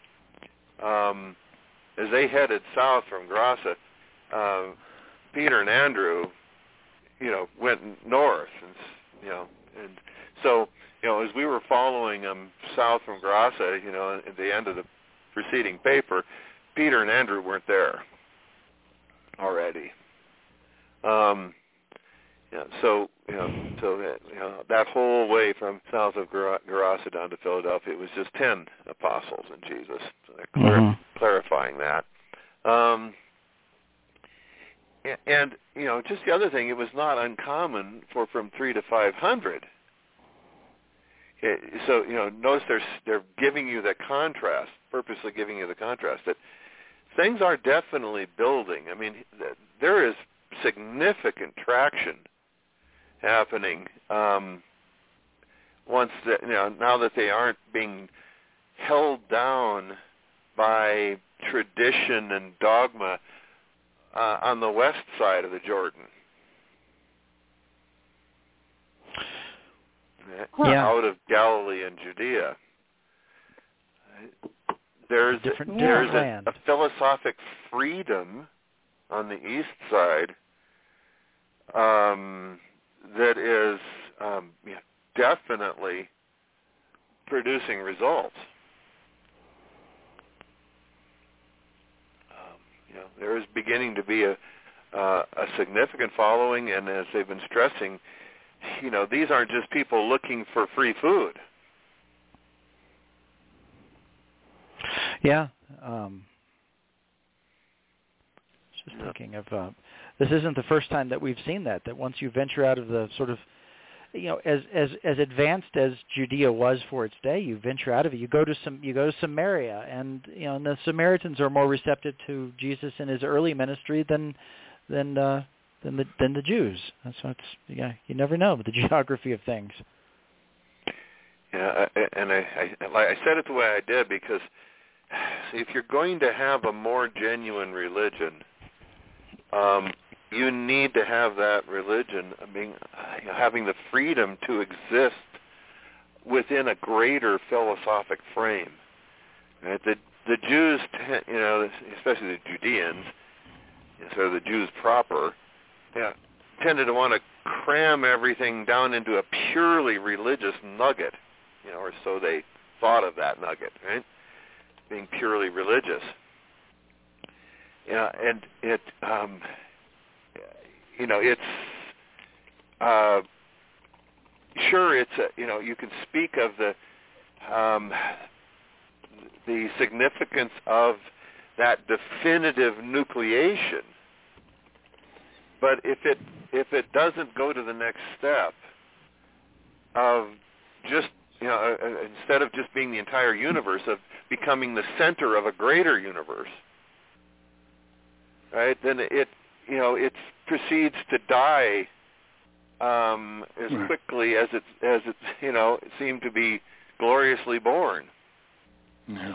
As they headed south from Gerasa, Peter and Andrew, went north, and so, as we were following them south from Gerasa, at the end of the preceding paper, Peter and Andrew weren't there already. So that whole way from south of Gerasa down to Philadelphia, it was just 10 apostles in Jesus. So they're clarifying that. And just the other thing, it was not uncommon for from 300 to 500. Okay, so notice they're giving you the contrast, purposely giving you the contrast that things are definitely building. I mean, there is significant traction happening once that now that they aren't being held down by tradition and dogma on the west side of the Jordan. Out of Galilee and Judea. There's a philosophic freedom on the east side that is definitely producing results. There is beginning to be a significant following, and as they've been stressing, these aren't just people looking for free food. Yeah. Just thinking of, this isn't the first time that we've seen that once you venture out of the sort of, as advanced as Judea was for its day, you venture out of it. You go to Samaria, and and the Samaritans are more receptive to Jesus in his early ministry than the Jews. So it's you never know the geography of things. Yeah, and I said it the way I did because if you're going to have a more genuine religion, you need to have that religion having the freedom to exist within a greater philosophic frame. Right? The Jews, especially the Judeans, so the Jews proper, tended to want to cram everything down into a purely religious nugget, or so they thought of that nugget, right? Being purely religious. And it, it's sure it's you can speak of the significance of that definitive nucleation. But if it doesn't go to the next step of just, instead of just being the entire universe, of becoming the center of a greater universe, right? Then it proceeds to die as quickly as it seemed to be gloriously born. Yeah.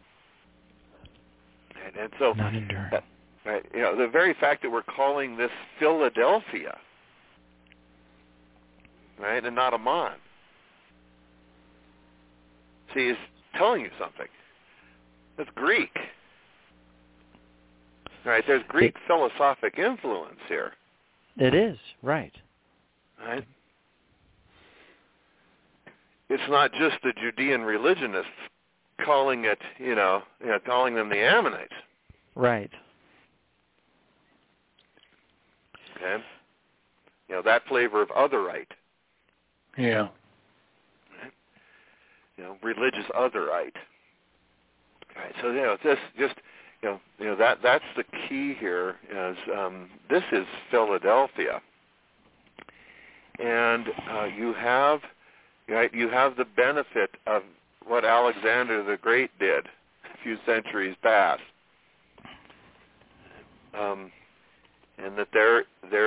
And so, right, the very fact that we're calling this Philadelphia, right, and not Amman, see, is telling you something. It's Greek. Right, there's Greek philosophic influence here. It is, right. Right? It's not just the Judean religionists calling it, calling them the Ammonites. Right. Okay. That flavor of otherite. Yeah. Right? Religious otherite. Right. So this just that's the key here. Is this is Philadelphia, and you have the benefit of what Alexander the Great did a few centuries past, and that there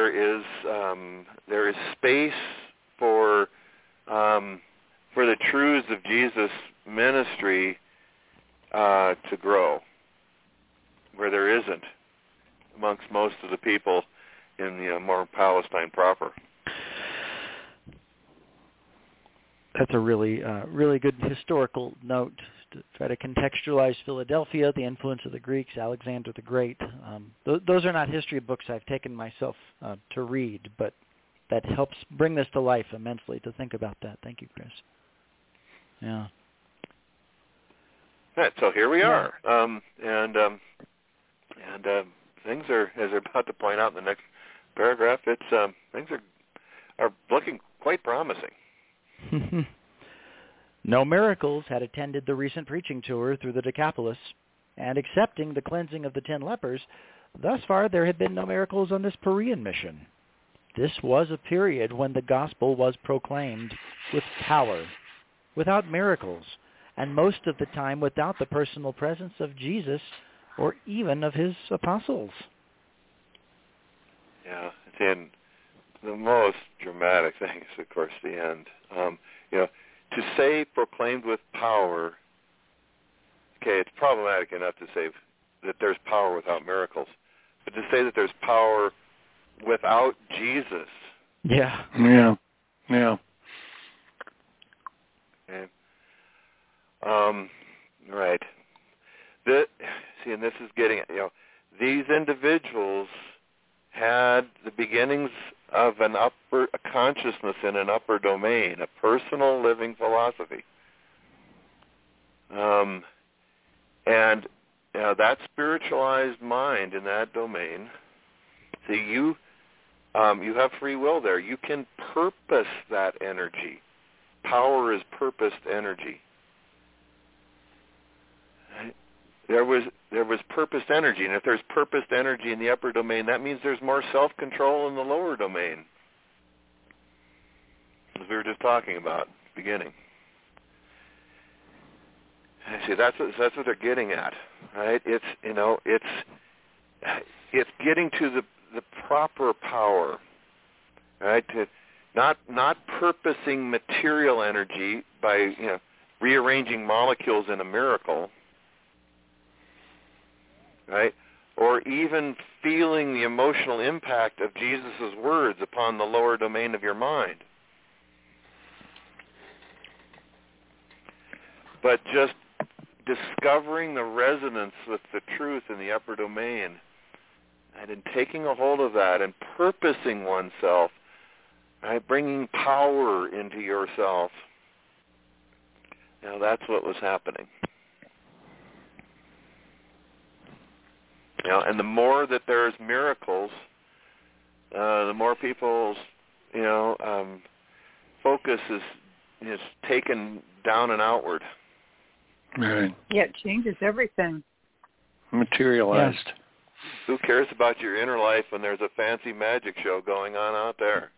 is space for the truths of Jesus' ministry to grow, where there isn't amongst most of the people in more Palestine proper. That's a really good historical note to try to contextualize Philadelphia, the influence of the Greeks, Alexander the Great. Those are not history books I've taken myself to read, but that helps bring this to life immensely to think about that. Thank you, Chris. Yeah. Right, so here we are, and things are, as they're about to point out in the next paragraph, things are looking quite promising. No miracles had attended the recent preaching tour through the Decapolis, and excepting the cleansing of the 10 lepers, thus far there had been no miracles on this Perean mission. This was a period when the gospel was proclaimed with power, without miracles, and most of the time without the personal presence of Jesus or even of his apostles. Yeah, and the most dramatic thing is, of course, the end. To say proclaimed with power, okay, it's problematic enough to say that there's power without miracles, but to say that there's power without Jesus. Yeah. Okay. Right. And this is getting, these individuals had the beginnings of a consciousness in an upper domain, a personal living philosophy. And that spiritualized mind in that domain, see, you have free will there. You can purpose that energy. Power is purposed energy. Right? There was purposed energy, and if there's purposed energy in the upper domain, that means there's more self-control in the lower domain, as we were just talking about at the beginning. See, that's what they're getting at, right? It's getting to the proper power, right? To not purposing material energy by rearranging molecules in a miracle, right? Or even feeling the emotional impact of Jesus' words upon the lower domain of your mind. But just discovering the resonance with the truth in the upper domain, and in taking a hold of that and purposing oneself, right, bringing power into yourself. That's what was happening. And the more that there's miracles, the more people's focus is taken down and outward. Right. Yeah, it changes everything. materialized. Yeah. Who cares about your inner life when there's a fancy magic show going on out there?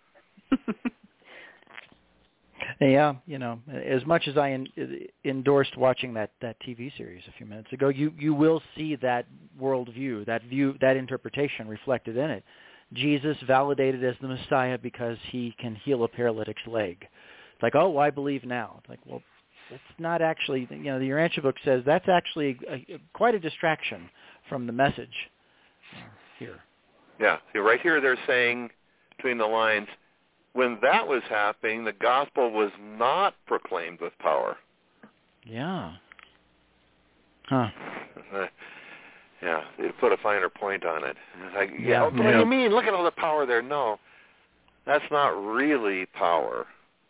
Yeah, as much as I endorsed watching that TV series a few minutes ago, you will see that worldview, that interpretation reflected in it. Jesus validated as the Messiah because he can heal a paralytic's leg. It's like, oh, I believe now. It's like, well, it's not actually, the Urantia book says that's actually quite a distraction from the message here. Yeah, see, right here they're saying between the lines, when that was happening, the gospel was not proclaimed with power. Yeah. Huh. Yeah, they put a finer point on it. It's like, what do you mean? Look at all the power there. No, that's not really power.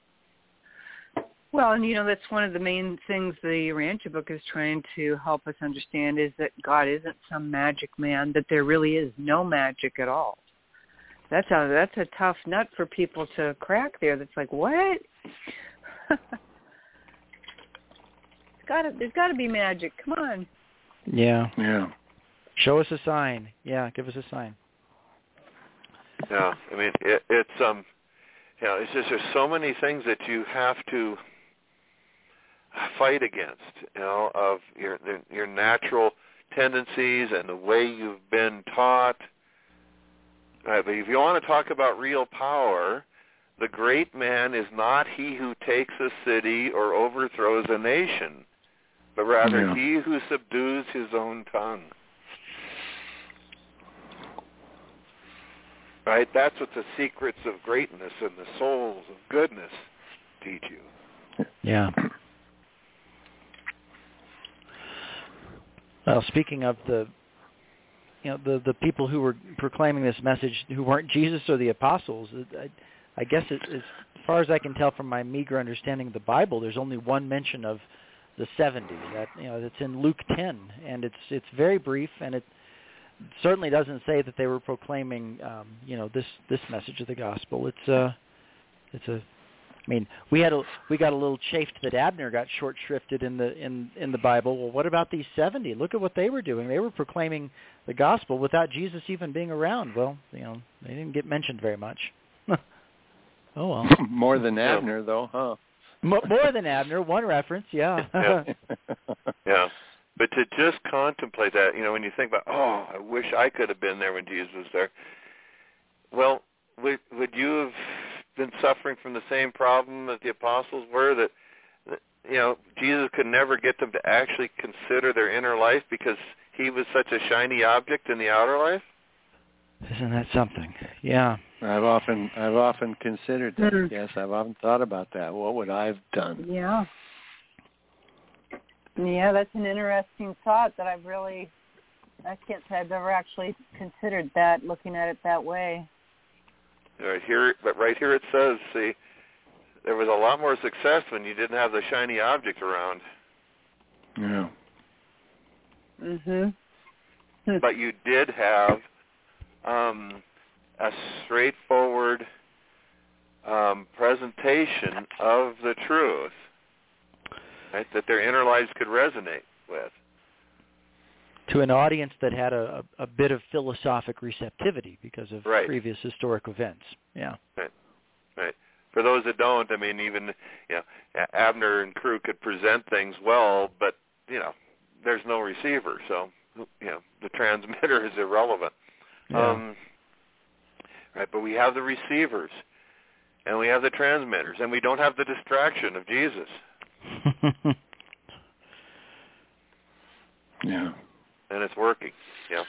Well, and that's one of the main things the Urantia book is trying to help us understand is that God isn't some magic man, that there really is no magic at all. That's a tough nut for people to crack there. That's like, what? There's got to be magic. Come on. Yeah. Yeah. Show us a sign. Yeah, give us a sign. Yeah, I mean it's it's just there's so many things that you have to fight against, of your natural tendencies and the way you've been taught. Right, but if you want to talk about real power, the great man is not he who takes a city or overthrows a nation, but rather he who subdues his own tongue. Right? That's what the secrets of greatness and the souls of goodness teach you. Yeah. Well, speaking of the people who were proclaiming this message who weren't Jesus or the apostles, I guess as far as I can tell from my meager understanding of the Bible, there's only one mention of the 70. That's in Luke 10, and it's very brief, and it certainly doesn't say that they were proclaiming this message of the gospel. I mean, we got a little chafed that Abner got short shrifted in the Bible. Well, what about these 70? Look at what they were doing. They were proclaiming the gospel without Jesus even being around. Well, they didn't get mentioned very much. Oh well. More than Abner, though, huh? More than Abner. One reference, yeah. Yeah. But to just contemplate that, when you think about, I wish I could have been there when Jesus was there. Well, would you have been suffering from the same problem that the apostles were, that Jesus could never get them to actually consider their inner life because he was such a shiny object in the outer life? Isn't that something? Yeah. I've often considered that. Yes, I've often thought about that. What would I have done? Yeah. Yeah, that's an interesting thought that I can't say I've ever actually considered that, looking at it that way. Right here it says, see, there was a lot more success when you didn't have the shiny object around. Yeah. Mhm. But you did have a straightforward presentation of the truth, right, that their inner lives could resonate with. To an audience that had a bit of philosophic receptivity because of previous historic events. Yeah. Right. For those that don't, I mean, even Abner and crew could present things well, but there's no receiver, so the transmitter is irrelevant. Yeah. Right, but we have the receivers, and we have the transmitters, and we don't have the distraction of Jesus. Yeah. And it's working. Yeah.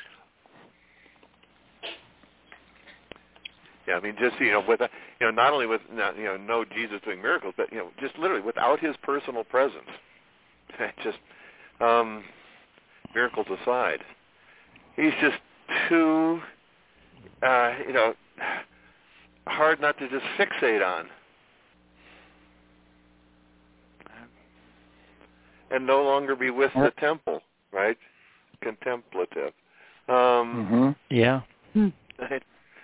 Yeah, I mean, just with not only with no Jesus doing miracles, but just literally without his personal presence, just miracles aside, he's just too hard not to just fixate on, and no longer be with the temple, right? Contemplative. Yeah. Right?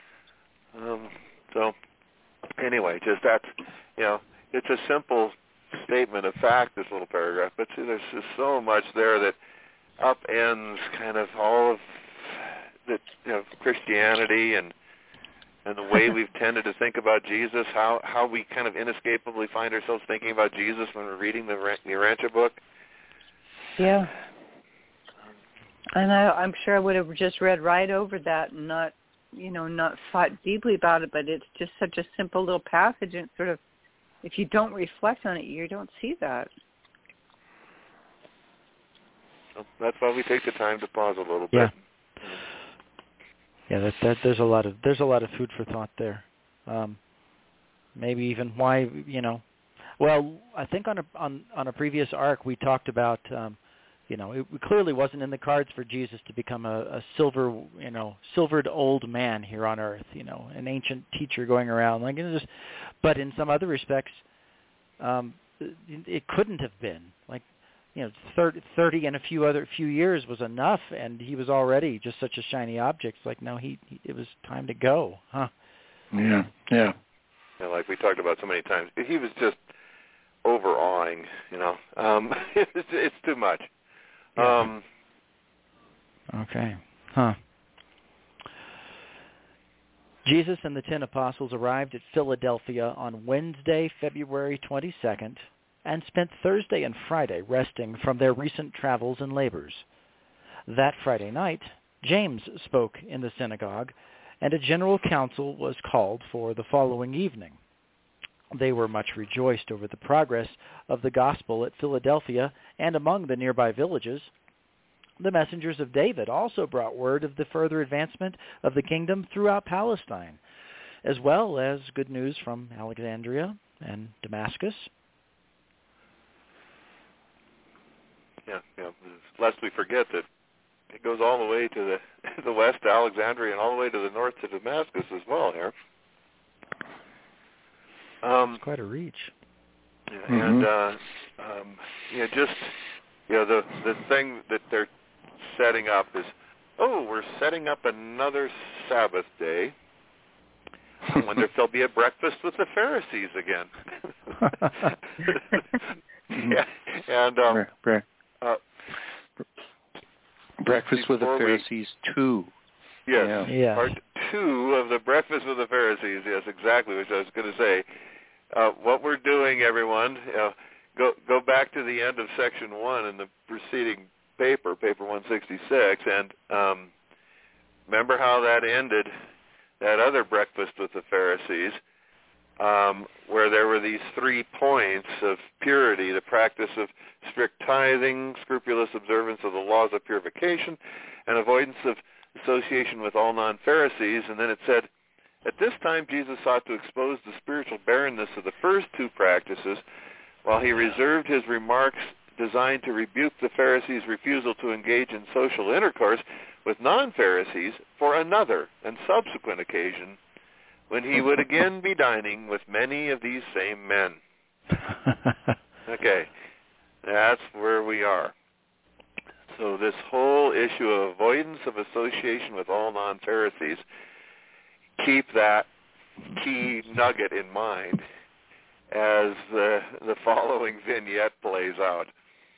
So anyway, just that's it's a simple statement of fact, this little paragraph, but see, there's just so much there that upends kind of all of the Christianity and the way we've tended to think about Jesus, how we kind of inescapably find ourselves thinking about Jesus when we're reading the Urantia book. Yeah. And I'm sure I would have just read right over that and not thought deeply about it, but it's just such a simple little passage, and sort of, if you don't reflect on it, you don't see that. So that's why we take the time to pause a little bit. Yeah. Yeah, there's a lot of food for thought there. Maybe even why, well, I think on a previous arc we talked about, it clearly wasn't in the cards for Jesus to become a silvered old man here on earth, an ancient teacher going around but in some other respects, it couldn't have been. 30 and a few years was enough, and he was already just such a shiny object. It's like, no, it was time to go, huh? Yeah. Like we talked about so many times, he was just overawing. It's too much. Yeah. Okay, huh? Jesus and the 10 apostles arrived at Philadelphia on Wednesday, February 22nd. And spent Thursday and Friday resting from their recent travels and labors. That Friday night, James spoke in the synagogue, and a general council was called for the following evening. They were much rejoiced over the progress of the gospel at Philadelphia and among the nearby villages. The messengers of David also brought word of the further advancement of the kingdom throughout Palestine, as well as good news from Alexandria and Damascus. Yeah. Lest we forget that it goes all the way to the west to Alexandria and all the way to the north to Damascus as well here. It's quite a reach. And the thing that they're setting up is, we're setting up another Sabbath day. I wonder if there'll be a breakfast with the Pharisees again. Yeah, and Breakfast with the Pharisees 2. Yes, yeah. Part 2 of the Breakfast with the Pharisees. Yes, exactly what I was going to say. What we're doing, everyone, go back to the end of Section 1 in the preceding paper 166, and remember how that ended, that other Breakfast with the Pharisees, where there were these 3 points of purity, the practice of strict tithing, scrupulous observance of the laws of purification, and avoidance of association with all non-Pharisees. And then it said, at this time Jesus sought to expose the spiritual barrenness of the first 2 practices, while he reserved his remarks designed to rebuke the Pharisees' refusal to engage in social intercourse with non-Pharisees for another and subsequent occasion, when he would again be dining with many of these same men. Okay, that's where we are. So this whole issue of avoidance of association with all non-Pharisees, keep that key nugget in mind as the following vignette plays out.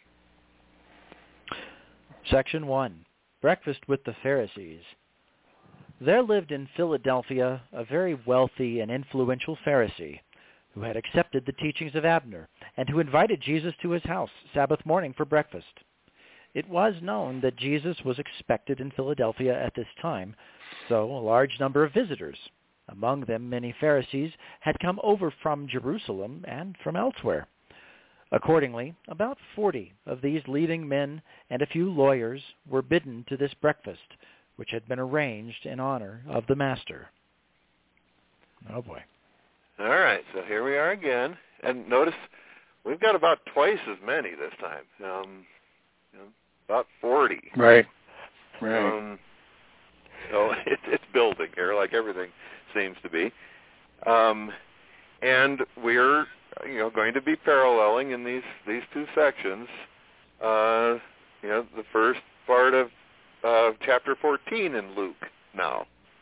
Section 1, Breakfast with the Pharisees. There lived in Philadelphia a very wealthy and influential Pharisee who had accepted the teachings of Abner and who invited Jesus to his house Sabbath morning for breakfast. It was known that Jesus was expected in Philadelphia at this time, so a large number of visitors, among them many Pharisees, had come over from Jerusalem and from elsewhere. Accordingly, about 40 of these leading men and a few lawyers were bidden to this breakfast, which had been arranged in honor of the Master. Oh, boy. All right, so here we are again. And notice we've got about twice as many this time, about 40. Right. So it's building here, like everything seems to be. And we're going to be paralleling in these 2 sections, the first part of chapter 14 in Luke now.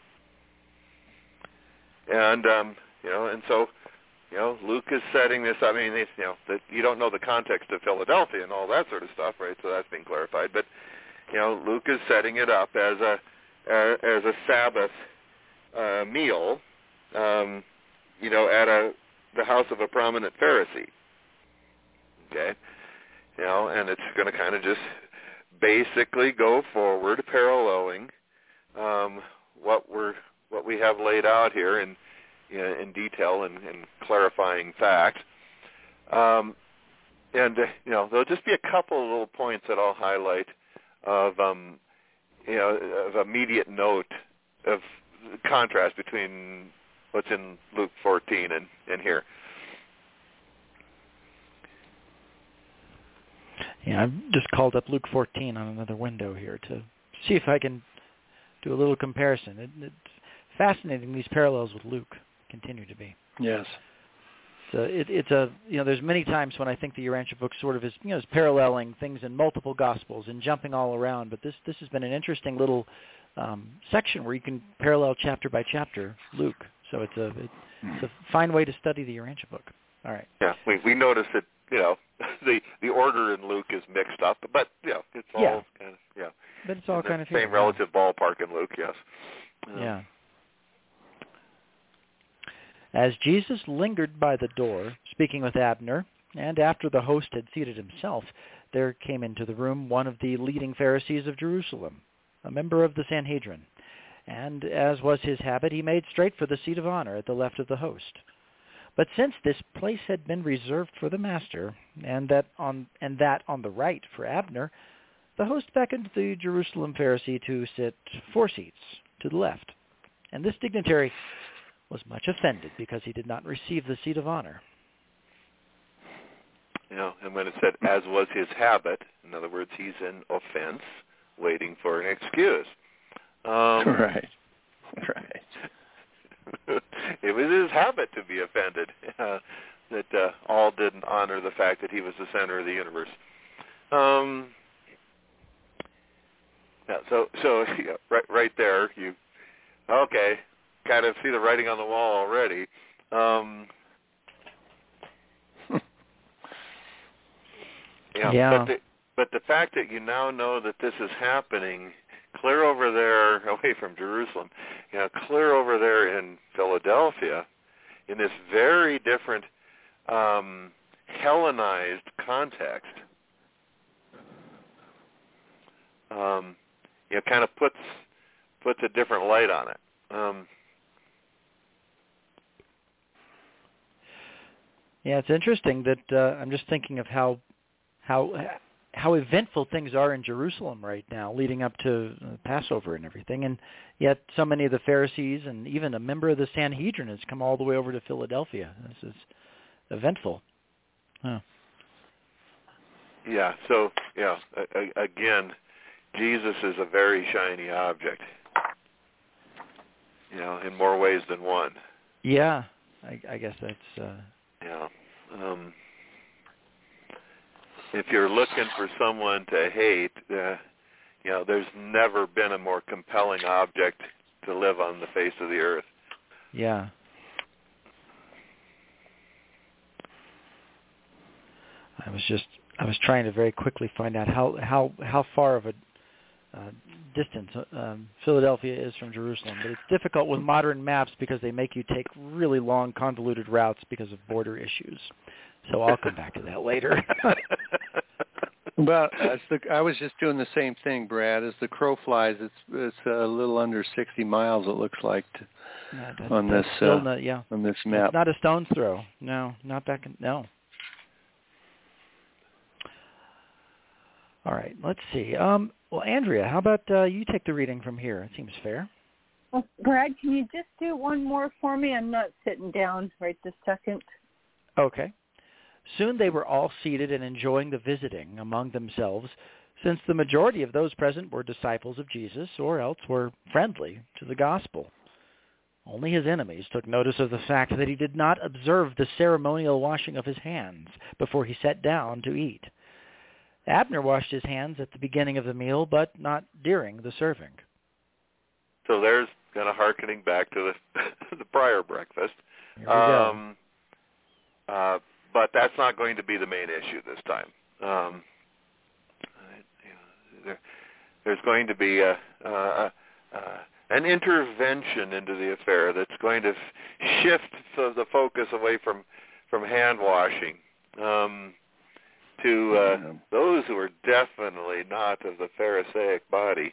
And, and so, Luke is setting this, that you don't know the context of Philadelphia and all that sort of stuff, right? So that's being clarified. But Luke is setting it up as a Sabbath meal, at the house of a prominent Pharisee. Okay, and it's going to kind of just basically go forward, paralleling what we have laid out here in detail and clarifying facts. There'll just be a couple of little points that I'll highlight of immediate note of contrast between what's in Luke 14 and here. Yeah, I've just called up Luke 14 on another window here to see if I can do a little comparison. It's fascinating, these parallels with Luke continue to be. Yes. So there's many times when I think the Urantia book sort of is, is paralleling things in multiple Gospels and jumping all around. But this has been an interesting little section where you can parallel chapter by chapter Luke. So it's a fine way to study the Urantia book. All right. Yeah, we notice that the order in Luke is mixed up, but it's all kind of But it's all kind of same relative ballpark in Luke. Yes. Yeah. As Jesus lingered by the door, speaking with Abner, and after the host had seated himself, there came into the room one of the leading Pharisees of Jerusalem, a member of the Sanhedrin. And as was his habit, he made straight for the seat of honor at the left of the host. But since this place had been reserved for the master, and that on the right for Abner, the host beckoned the Jerusalem Pharisee to sit 4 seats to the left. And this dignitary was much offended because he did not receive the seat of honor. And when it said, as was his habit, in other words, he's in offense, waiting for an excuse. Right. It was his habit to be offended that all didn't honor the fact that he was the center of the universe. Right there, you kind of see the writing on the wall already. But the fact that you now know that this is happening clear over there, away from Jerusalem, clear over there in Philadelphia, in this very different Hellenized context, kind of puts a different light on it. It's interesting that I'm just thinking of how eventful things are in Jerusalem right now, leading up to Passover and everything, and yet so many of the Pharisees and even a member of the Sanhedrin has come all the way over to Philadelphia. This is eventful. Huh. Again, Jesus is a very shiny object, in more ways than one. Yeah, I guess that's... if you're looking for someone to hate, there's never been a more compelling object to live on the face of the earth. Yeah. I was trying to very quickly find out how far of a distance Philadelphia is from Jerusalem, but it's difficult with modern maps because they make you take really long, convoluted routes because of border issues. So I'll come back to that later. Well, I was just doing the same thing, Brad. As the crow flies, it's a little under 60 miles. It looks like on this on this map. It's not a stone's throw. No, not back. No. All right. Let's see. Well, Andrea, how about you take the reading from here? It seems fair. Well, Brad, can you just do one more for me? I'm not sitting down right this second. Okay. Soon they were all seated and enjoying the visiting among themselves, since the majority of those present were disciples of Jesus or else were friendly to the gospel. Only his enemies took notice of the fact that he did not observe the ceremonial washing of his hands before he sat down to eat. Abner washed his hands at the beginning of the meal, but not during the serving. So there's kind of hearkening back to the prior breakfast. Here we go. But that's not going to be the main issue this time. there's going to be an intervention into the affair that's going to shift the focus away from hand washing to those who are definitely not of the Pharisaic body.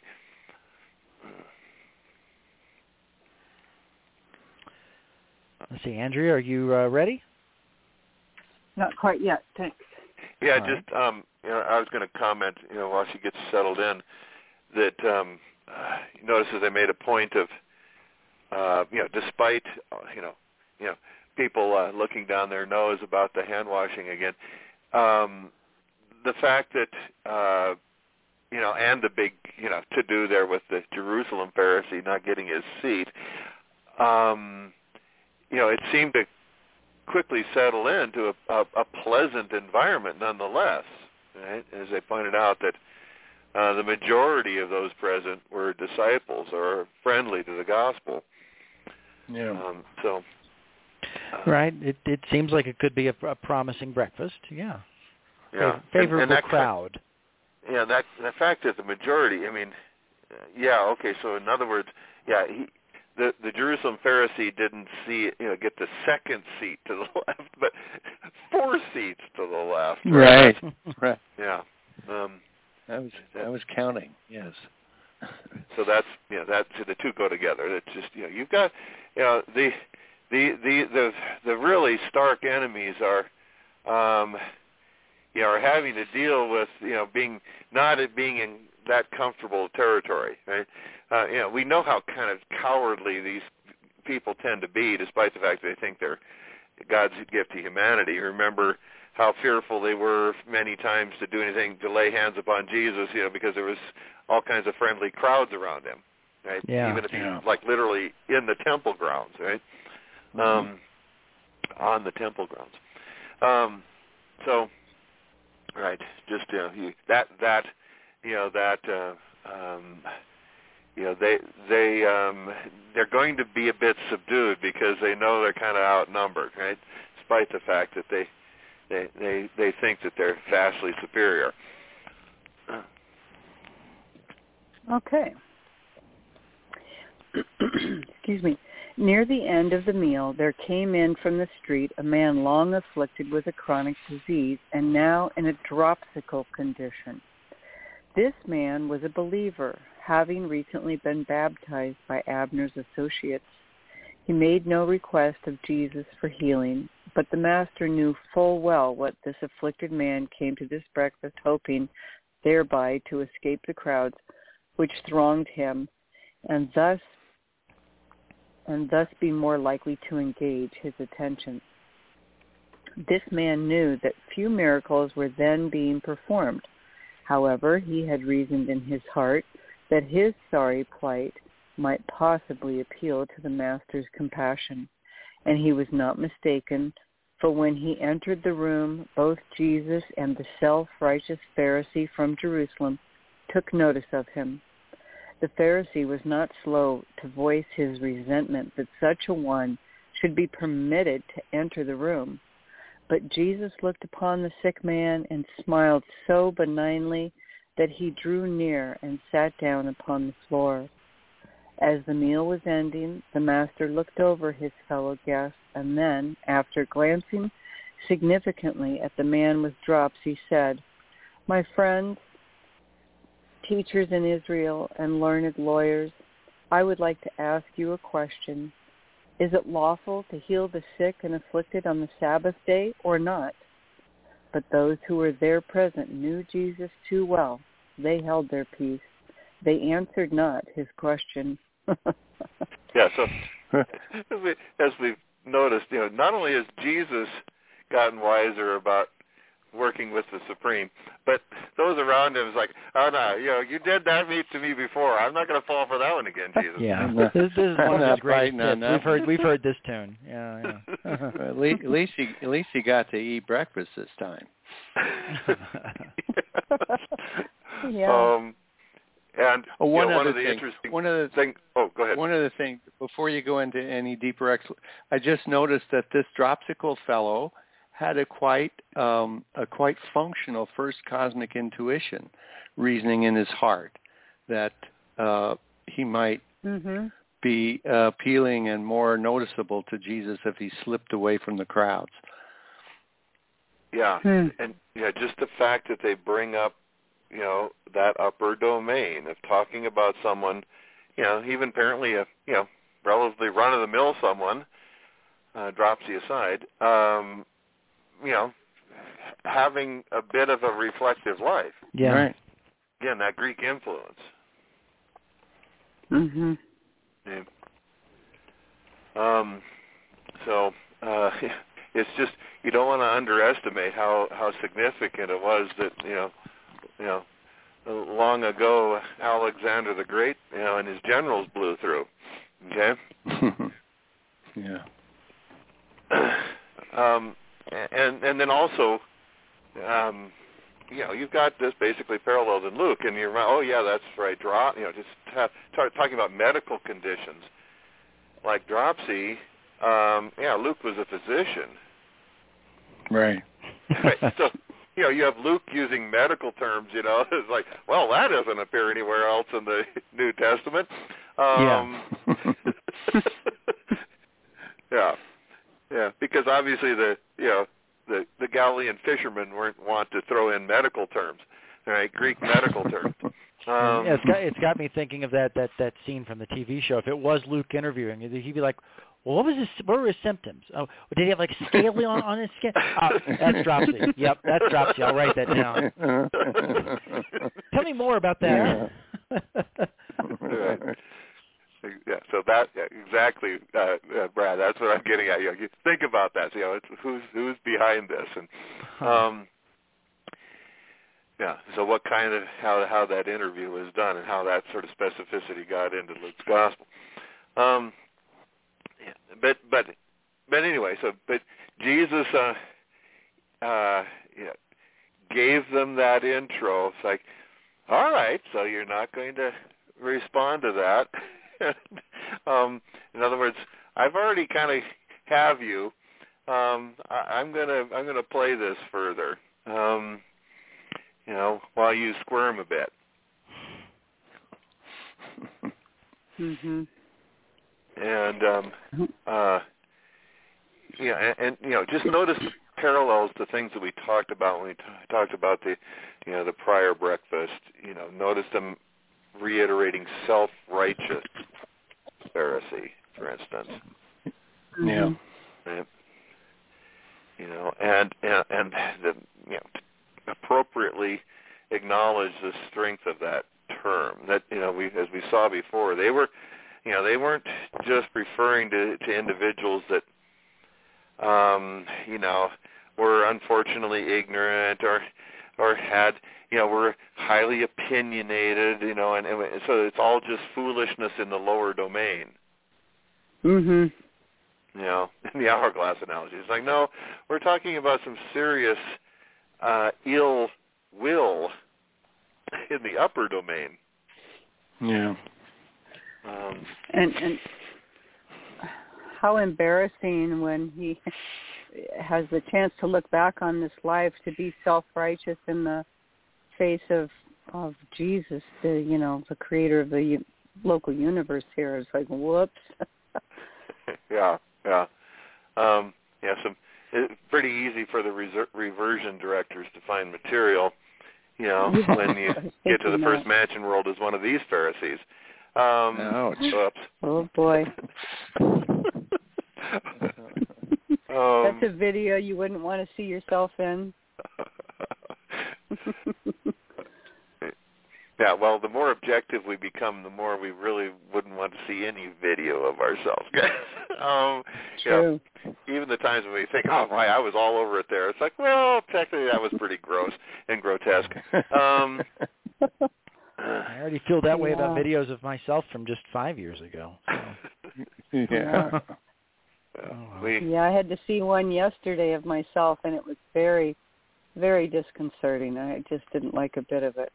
Let's see, Andrea, are you ready? Not quite yet. Thanks. Yeah, all just right. I was going to comment, while she gets settled in, that you notice that they made a point of, despite people looking down their nose about the hand washing again, the fact that and the big to do there with the Jerusalem Pharisee not getting his seat, it seemed to quickly settle into a pleasant environment nonetheless. Right? As they pointed out that the majority of those present were disciples or friendly to the gospel. Yeah. Right. It seems like it could be a promising breakfast. Yeah. Yeah. Favorable crowd. Yeah. The fact that the majority. I mean, okay. So in other words, the Jerusalem Pharisee didn't get the second seat to the left, but 4 seats to the left. Right. Right. Yeah. I was counting. Yes. So that's the two go together. It's just you've got the really stark enemies are having to deal with being in that comfortable territory, right? We know how kind of cowardly these people tend to be, despite the fact that they think they're God's gift to humanity. Remember how fearful they were many times to do anything to lay hands upon Jesus, because there was all kinds of friendly crowds around him, right? Yeah. Even if he's like literally in the temple grounds, right? Mm-hmm. On the temple grounds. So, right, just they're going to be a bit subdued because they know they're kind of outnumbered, right? Despite the fact that they think that they're vastly superior. Okay. Excuse me. Near the end of the meal, there came in from the street a man long afflicted with a chronic disease and now in a dropsical condition. This man was a believer, having recently been baptized by Abner's associates. He made no request of Jesus for healing, but the master knew full well what this afflicted man came to this breakfast hoping thereby to escape the crowds which thronged him, and thus be more likely to engage his attention. This man knew that few miracles were then being performed. However, he had reasoned in his heart that his sorry plight might possibly appeal to the master's compassion, and he was not mistaken, for when he entered the room, both Jesus and the self-righteous Pharisee from Jerusalem took notice of him. The Pharisee was not slow to voice his resentment that such a one should be permitted to enter the room. But Jesus looked upon the sick man and smiled so benignly that he drew near and sat down upon the floor. As the meal was ending, the master looked over his fellow guests, and then, after glancing significantly at the man with dropsy, said, "My friends, teachers in Israel and learned lawyers, I would like to ask you a question. Is it lawful to heal the sick and afflicted on the Sabbath day or not?" But those who were there present knew Jesus too well. They held their peace. They answered not his question. Yeah, so as we've noticed, not only has Jesus gotten wiser about working with the Supreme, but those around him is like, oh no, you did that to me before. I'm not going to fall for that one again, Jesus. Yeah, this is one of his great tips. We've heard this tune. Yeah. At least he got to eat breakfast this time. Yeah. And one of the things. Oh, go ahead. One of the things before you go into any deeper I just noticed that this dropsical fellow had a quite functional first cosmic intuition, reasoning in his heart. that he might be appealing and more noticeable to Jesus if he slipped away from the crowds. Yeah, and just the fact that they bring up, that upper domain of talking about someone, even apparently a, relatively run-of-the-mill someone, Dropsy aside, having a bit of a reflective life. Yeah. Right. Again, that Greek influence. Mhm. Yeah. It's just, you don't want to underestimate how significant it was that long ago Alexander the Great and his generals blew through. Okay. Yeah. And then also, you've got this basically paralleled in Luke, and you're that's right. Talking about medical conditions like dropsy. Luke was a physician. Right. Right. So, you have Luke using medical terms, it's like, well, that doesn't appear anywhere else in the New Testament. Yeah, because obviously the Galilean fishermen weren't want to throw in medical terms, right? Greek medical terms. It's got me thinking of that scene from the TV show. If it was Luke interviewing, he'd be like, "Well, what were his symptoms? Oh, did he have like scaly on his skin? That's dropsy. Yep, that's dropsy. I'll write that down. Tell me more about that." Yeah, so that exactly, Brad. That's what I'm getting at. You think about that. So, it's who's behind this, and So what kind of how that interview was done, and how that sort of specificity got into Luke's gospel. But anyway, but Jesus gave them that intro. It's like, all right, so you're not going to respond to that. In other words, I've already kind of have you. I'm gonna play this further. While you squirm a bit. Mhm. And just notice the parallels to things that we talked about when we talked about the the prior breakfast. Notice them reiterating self-righteous Pharisee, for instance. Yeah. Right? And the appropriately acknowledge the strength of that term. That as we saw before, they weren't just referring to individuals that were unfortunately ignorant or had were highly opinionated, and so it's all just foolishness in the lower domain. Mhm. In the hourglass analogy, it's like, no, we're talking about some serious ill will in the upper domain. Yeah. And how embarrassing when he has the chance to look back on this life, to be self-righteous in the face of Jesus, the creator of the local universe here. It's like, whoops. It's pretty easy for the reversion directors to find material, when you get to the first mansion world as one of these Pharisees. Oops. Oh, boy. That's a video you wouldn't want to see yourself in. Yeah, well, the more objective we become, the more we really wouldn't want to see any video of ourselves. True. Even the times when we think, oh, boy, I was all over it there. It's like, well, technically that was pretty gross and grotesque. I already feel that way about videos of myself from just 5 years ago. So. Yeah. I had to see one yesterday of myself, and it was very, very disconcerting. I just didn't like a bit of it.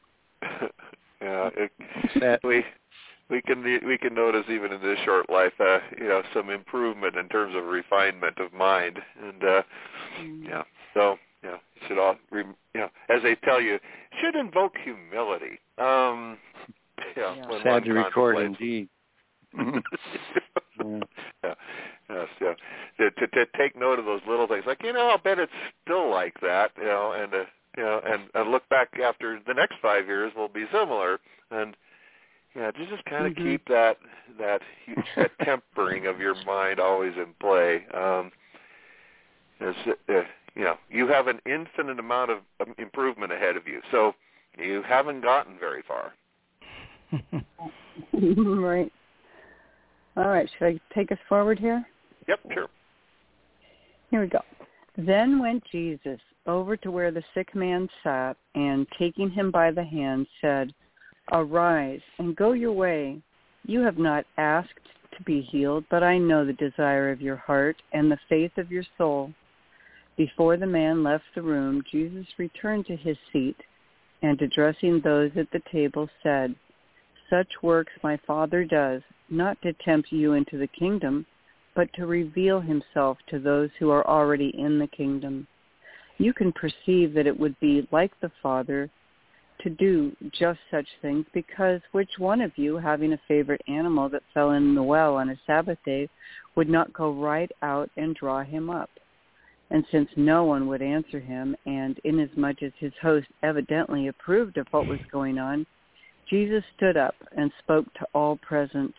We can notice even in this short life, some improvement in terms of refinement of mind, and so you should all, as they tell you, should invoke humility. when sad one to record contemplates. indeed. Yes. To take note of those little things, like I'll bet it's still like that, and look back after the next 5 years will be similar, and just kind of keep that tempering of your mind always in play. You have an infinite amount of improvement ahead of you, so you haven't gotten very far. Right. All right, should I take us forward here? Yep, sure. Here we go. Then went Jesus over to where the sick man sat, and taking him by the hand, said, "Arise and go your way. You have not asked to be healed, but I know the desire of your heart and the faith of your soul." Before the man left the room, Jesus returned to his seat, and addressing those at the table said, "Such works my Father does, not to tempt you into the kingdom, but to reveal himself to those who are already in the kingdom. You can perceive that it would be like the Father to do just such things, because which one of you, having a favorite animal that fell in the well on a Sabbath day, would not go right out and draw him up?" And since no one would answer him, and inasmuch as his host evidently approved of what was going on, Jesus stood up and spoke to all present.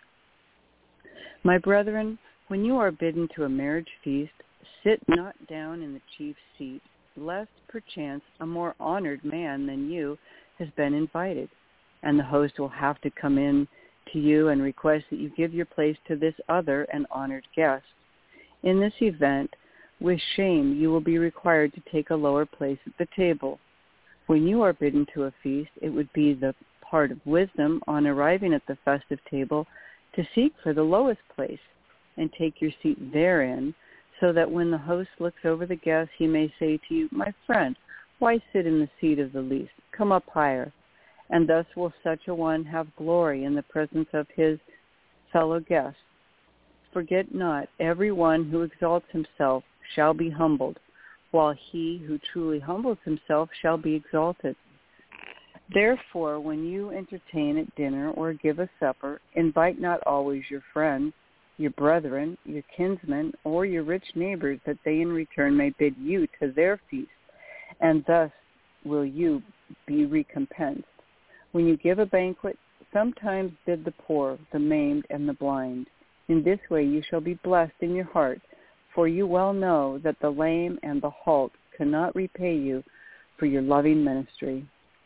"My brethren, when you are bidden to a marriage feast, sit not down in the chief seat, lest perchance a more honored man than you has been invited, and the host will have to come in to you and request that you give your place to this other and honored guest. In this event, with shame you will be required to take a lower place at the table. When you are bidden to a feast, it would be the part of wisdom on arriving at the festive table to seek for the lowest place and take your seat therein, so that when the host looks over the guests, he may say to you, 'My friend, why sit in the seat of the least? Come up higher.' And thus will such a one have glory in the presence of his fellow guests. Forget not, every one who exalts himself shall be humbled, while he who truly humbles himself shall be exalted. Therefore, when you entertain at dinner or give a supper, invite not always your friends, your brethren, your kinsmen, or your rich neighbors, that they in return may bid you to their feast, and thus will you be recompensed. When you give a banquet, sometimes bid the poor, the maimed, and the blind. In this way you shall be blessed in your heart, for you well know that the lame and the halt cannot repay you for your loving ministry."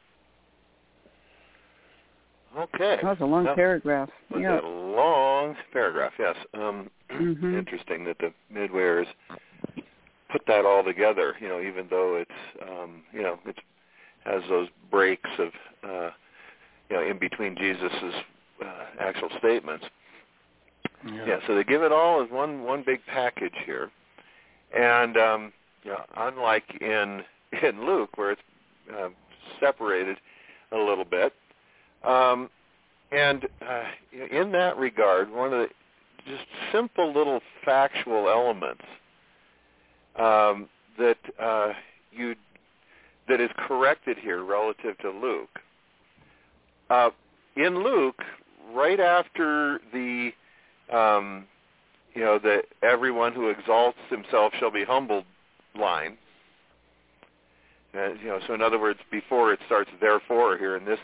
Okay. That was a long paragraph. A long paragraph, yes. Interesting that the midwayers put that all together, even though it's, it has those breaks of, in between Jesus's actual statements. Yeah, so they give it all as one big package here. And, unlike in Luke, where it's separated a little bit, and in that regard, one of the just simple little factual elements that is corrected here relative to Luke. In Luke, right after the everyone who exalts himself shall be humbled line. So in other words, before it starts therefore here in this.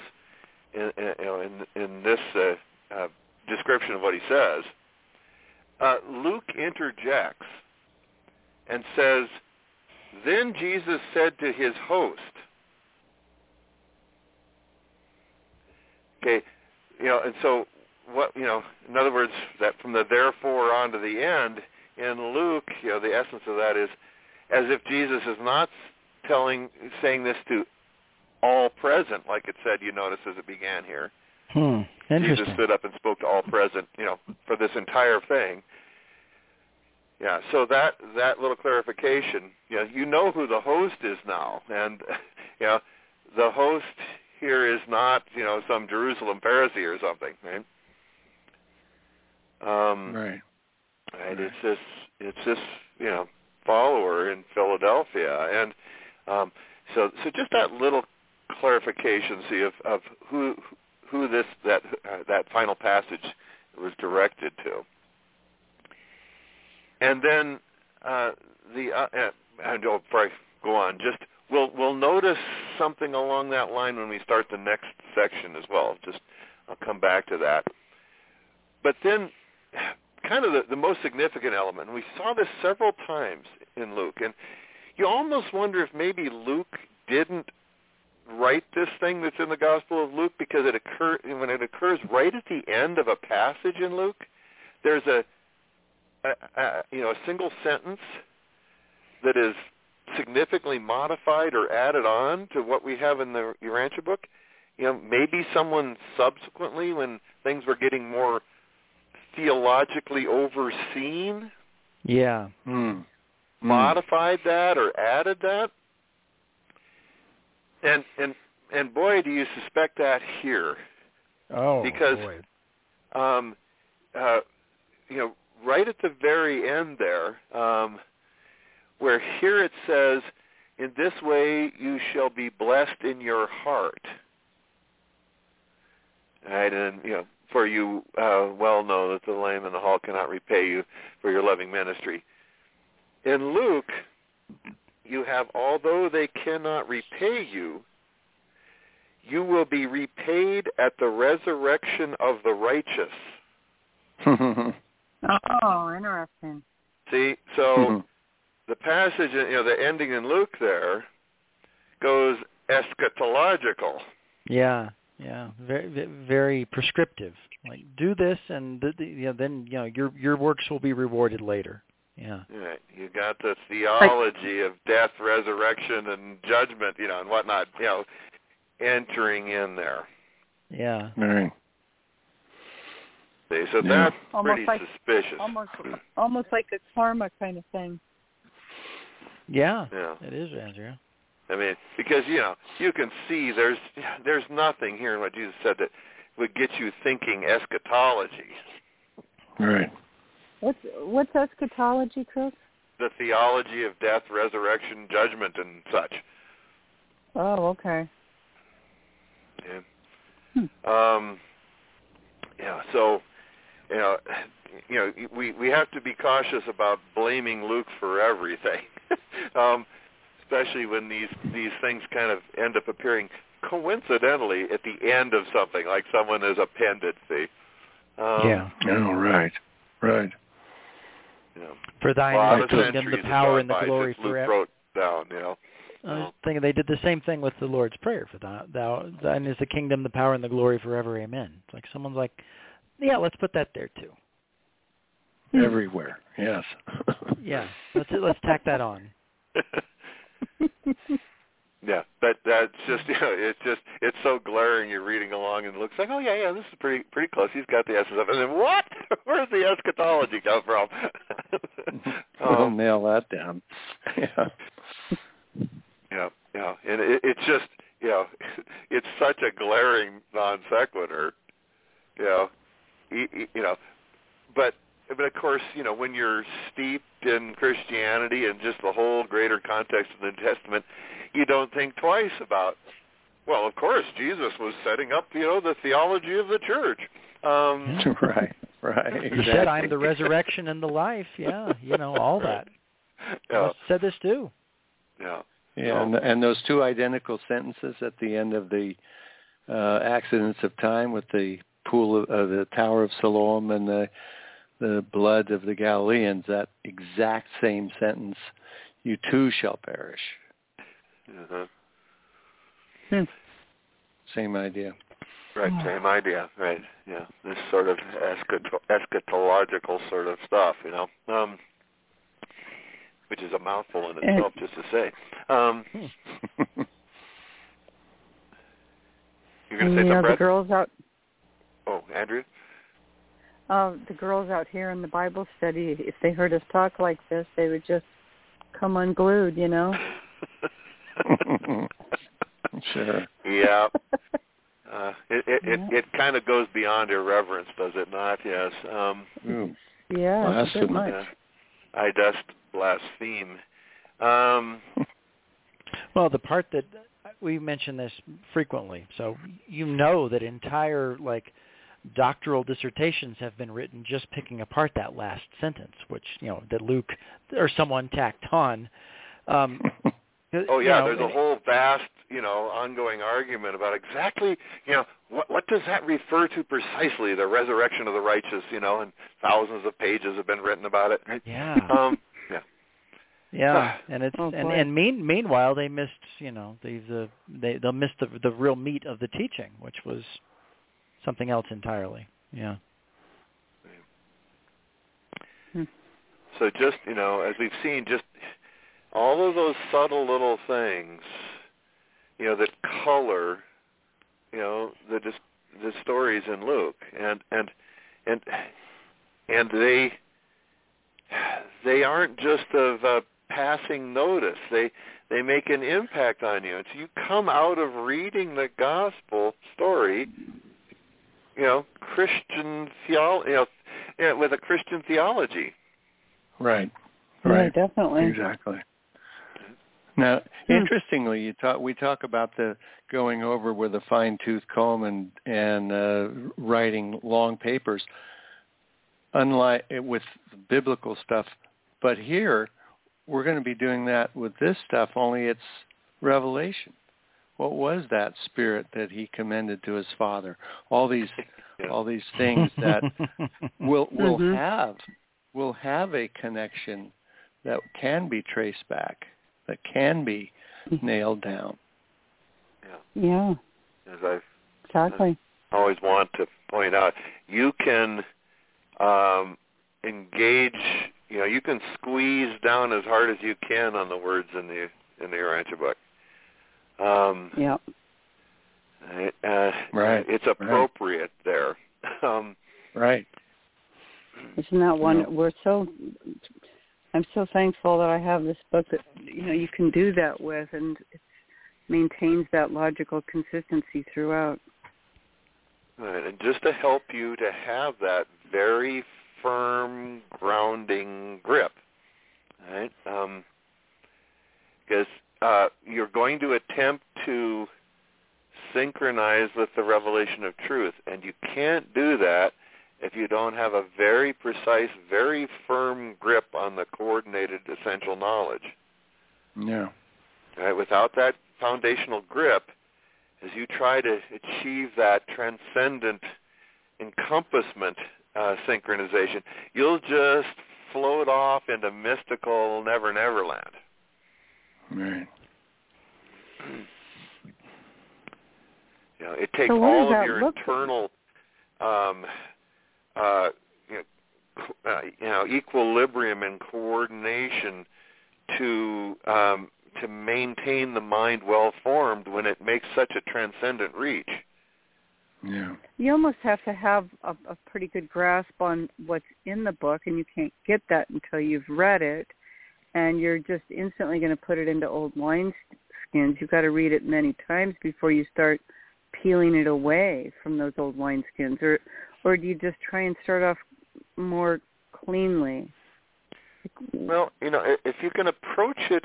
In this description of what he says, Luke interjects and says, "Then Jesus said to his host," okay, and so what, in other words, that from the therefore on to the end, in Luke, the essence of that is as if Jesus is not saying this to all present, like it said, you notice as it began here. Jesus stood up and spoke to all present, for this entire thing. Yeah, so that little clarification, you know who the host is now, and the host here is not, some Jerusalem Pharisee or something, right? Right. It's this, follower in Philadelphia, and so just that little clarification, see, of who that final passage was directed to. And then before I go on, just we'll notice something along that line when we start the next section as well. I'll come back to that. But then, kind of the most significant element, and we saw this several times in Luke, and you almost wonder if maybe Luke didn't write this thing that's in the Gospel of Luke because when it occurs right at the end of a passage in Luke, there's a single sentence that is significantly modified or added on to what we have in the Urantia book. Maybe someone subsequently, when things were getting more theologically overseen, modified that or added that. And boy, do you suspect that here? Oh, because boy. Right at the very end there, where here it says, "In this way you shall be blessed in your heart." Right, and for you well know that the lame and the halt cannot repay you for your loving ministry. In Luke, you have, although they cannot repay you, you will be repaid at the resurrection of the righteous. Oh, interesting. See, so the passage, the ending in Luke there goes eschatological. Yeah, very, very prescriptive. Like, do this, and then your works will be rewarded later. Yeah. Right. You got the theology of death, resurrection, and judgment, and whatnot, entering in there. Yeah. Right. See, so that's pretty suspicious. Almost like a karma kind of thing. Yeah. It is, Andrea. I mean, because you can see there's nothing here in what Jesus said that would get you thinking eschatology. Right. What's eschatology, Chris? The theology of death, resurrection, judgment, and such. Oh, okay. Yeah. So, we have to be cautious about blaming Luke for everything, especially when these things kind of end up appearing coincidentally at the end of something, like someone is appended. See. Oh, right. For thine is the kingdom, the power, and the glory Luke forever. wrote down, I was thinking they did the same thing with the Lord's Prayer. For thine is the kingdom, the power, and the glory forever. Amen. It's like someone's like, yeah, let's put that there too. Everywhere, yes. Yeah, let's tack that on. Yeah, that's just it's so glaring. You're reading along and it looks like, oh yeah, this is pretty close. He's got the essence of it. And then what? Where's the eschatology come from? We'll nail that down. Yeah, and it's just it's such a glaring non sequitur. But of course, when you're steeped in Christianity and just the whole greater context of the New Testament, you don't think twice about, well, of course, Jesus was setting up, the theology of the church. Right. Exactly. He said, I'm the resurrection and the life. Yeah, all that. I said this too. Yeah. Yeah, and those two identical sentences at the end of the accidents of time with the pool of the Tower of Siloam and the blood of the Galileans, that exact same sentence, you too shall perish. Same idea. Right, same idea. Right, yeah. This sort of eschatological sort of stuff, which is a mouthful in itself, just to say. You're going to say something, Brad? The girls out. Oh, Andrew? The girls out here in the Bible study, if they heard us talk like this, they would just come unglued, Sure. Yeah. It kind of goes beyond irreverence, does it not? Yes. Yeah, that's good much. I dost blaspheme. Well, the part that we mention this frequently. So you know that entire doctoral dissertations have been written just picking apart that last sentence, which that Luke or someone tacked on. There's a whole vast ongoing argument about exactly what does that refer to precisely, the resurrection of the righteous, and thousands of pages have been written about it. Yeah. And it's meanwhile they missed they'll miss the real meat of the teaching, which was something else entirely. Yeah. So just as we've seen, just all of those subtle little things, that color, the stories in Luke, and they aren't just of passing notice. They make an impact on you. And so you come out of reading the gospel story, Christian theology, with a Christian theology. Right. Yeah, definitely. Exactly. Now, interestingly, we talk about the going over with a fine-tooth comb and writing long papers, unlike with biblical stuff. But here, we're going to be doing that with this stuff. Only it's revelation. What was that spirit that he commended to his Father? All these things that will have a connection that can be traced back, that can be nailed down. Yeah. As I always want to point out, you can engage. You can squeeze down as hard as you can on the words in the Urantia book. Right. It's appropriate there. Right. Isn't that one? I'm so thankful that I have this book that you can do that with, and it maintains that logical consistency throughout. Right, and just to help you to have that very firm, grounding grip, right? Because you're going to attempt to synchronize with the revelation of truth, and you can't do that if you don't have a very precise, very firm grip on the coordinated essential knowledge. Yeah. Right? Without that foundational grip, as you try to achieve that transcendent encompassment synchronization, you'll just float off into mystical never land. Right. It takes all of your internal equilibrium and coordination to maintain the mind well formed when it makes such a transcendent reach. Yeah. You almost have to have a pretty good grasp on what's in the book, and you can't get that until you've read it, and you're just instantly going to put it into old wineskins. You've got to read it many times before you start peeling it away from those old wineskins, or do you just try and start off more cleanly? Well, if you can approach it,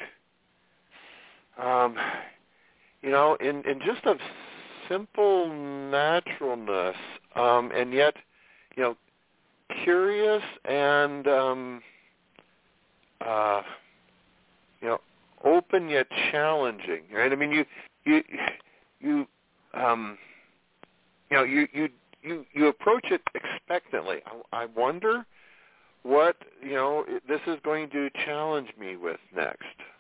in just a simple naturalness, and yet, curious and, open yet challenging, right? I mean, you approach it expectantly. I wonder what this is going to challenge me with next.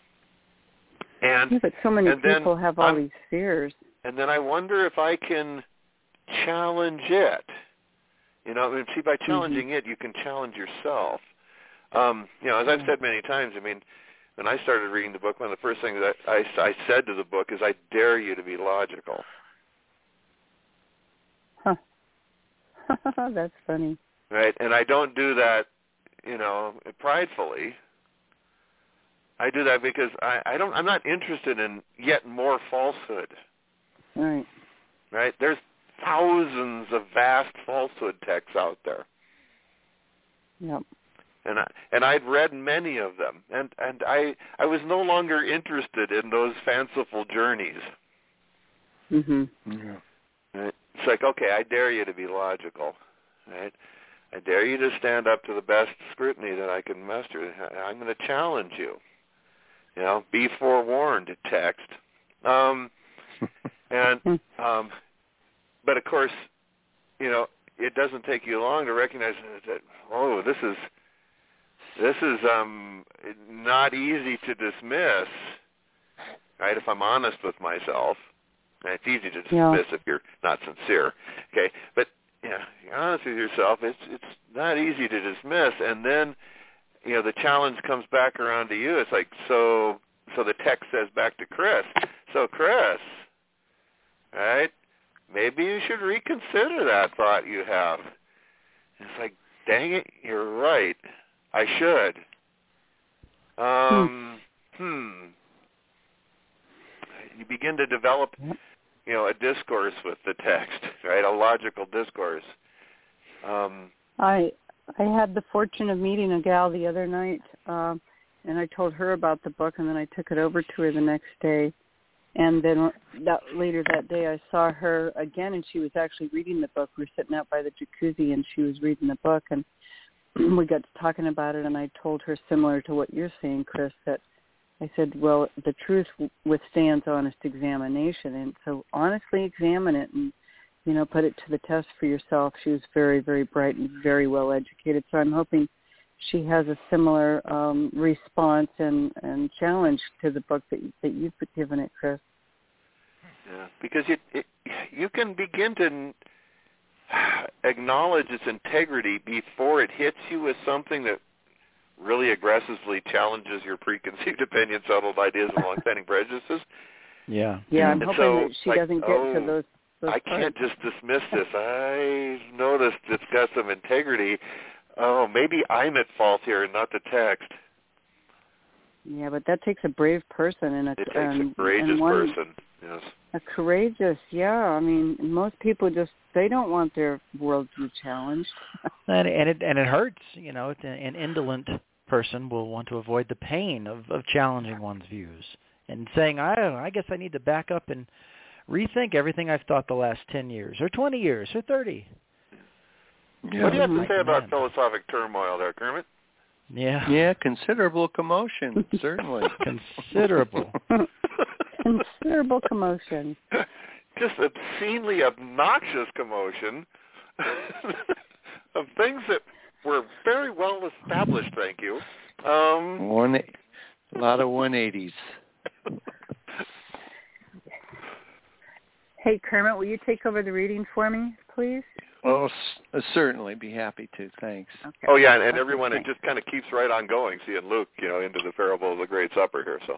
But so many people have all these fears. And then I wonder if I can challenge it. See, by challenging it, you can challenge yourself. As I've said many times, when I started reading the book, one of the first things that I said to the book is, I dare you to be logical. Huh. That's funny. Right, and I don't do that, pridefully. I do that because I'm not interested in yet more falsehood. Right. Right? There's thousands of vast falsehood texts out there. Yep. And I'd read many of them, and I was no longer interested in those fanciful journeys. Mhm. Yeah. Right? It's like, okay, I dare you to be logical, right? I dare you to stand up to the best scrutiny that I can muster. I'm going to challenge you. You know, be forewarned, text. But of course, you know, it doesn't take you long to recognize that, oh, this is not easy to dismiss, right? If I'm honest with myself, and it's easy to dismiss if you're not sincere, okay? But yeah, you're honest with yourself. It's not easy to dismiss, and then you know the challenge comes back around to you. It's like so the text says back to Chris. So Chris, right? Maybe you should reconsider that thought you have. It's like, dang it, you're right. I should. You begin to develop, you know, a discourse with the text, right? A logical discourse. I had the fortune of meeting a gal the other night, and I told her about the book, and then I took it over to her the next day. And then later that day, I saw her again, and she was actually reading the book. We were sitting out by the jacuzzi, and she was reading the book, and we got to talking about it, and I told her similar to what you're saying, Chris, that I said, well, the truth withstands honest examination, and so honestly examine it and, you know, put it to the test for yourself. She was very, very bright and very well educated, so I'm hoping she has a similar response and challenge to the book that you've given it, Chris. Yeah, because you can begin to acknowledge its integrity before it hits you with something that really aggressively challenges your preconceived opinions, settled ideas, and long-standing prejudices. Yeah, I'm hoping that she doesn't get to those I can't just dismiss this. I noticed it's got some integrity. Oh, maybe I'm at fault here and not the text. Yeah, but that takes a brave person it takes a courageous person. Yes. A courageous, yeah. I mean, most people they don't want their worldview challenged. and it hurts, you know. An indolent person will want to avoid the pain of challenging one's views and saying, I guess I need to back up and rethink everything I've thought the last 10 years or 20 years or 30. Yeah. What do you have to say about philosophic turmoil there, Kermit? Yeah, considerable commotion, certainly. Considerable. Considerable commotion. Just obscenely obnoxious commotion of things that were very well established, thank you. A lot of 180s. Hey, Kermit, will you take over the reading for me, please? Oh, certainly. Be happy to. Thanks. Okay. Oh, yeah, and everyone, it just kind of keeps right on going, seeing Luke, you know, into the parable of the Great Supper here. So,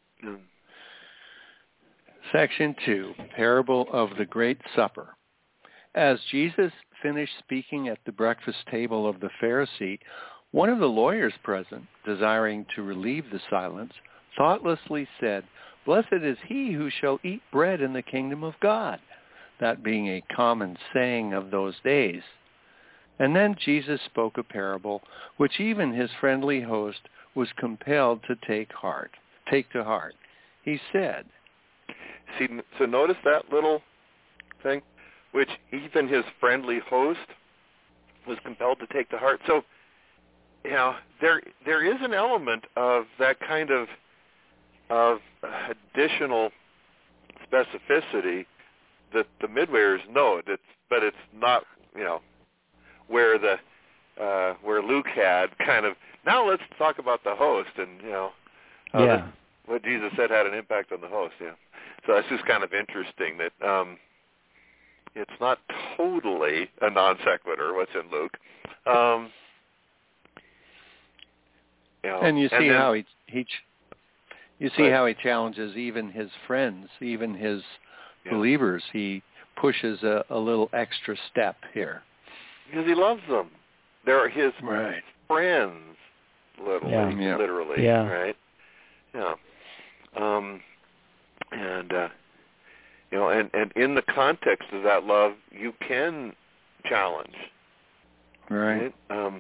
Section 2, Parable of the Great Supper. As Jesus finished speaking at the breakfast table of the Pharisee, one of the lawyers present, desiring to relieve the silence, thoughtlessly said, "Blessed is he who shall eat bread in the kingdom of God," that being a common saying of those days. And then Jesus spoke a parable which even his friendly host was compelled to take to heart. He said, see, so notice that little thing, which even his friendly host was compelled to take to heart. So, you know, there is an element of that kind of additional specificity that the midwayers know, but it's not, you know, where Luke had kind of, now let's talk about the host, and, you know, what Jesus said had an impact on the host, yeah. So that's just kind of interesting that it's not totally a non sequitur what's in Luke. You know, and you see how how he challenges even his friends, even his believers. He pushes a little extra step here. Because he loves them. They're his friends, literally, right? Yeah. And you know, and in the context of that love, you can challenge. Right.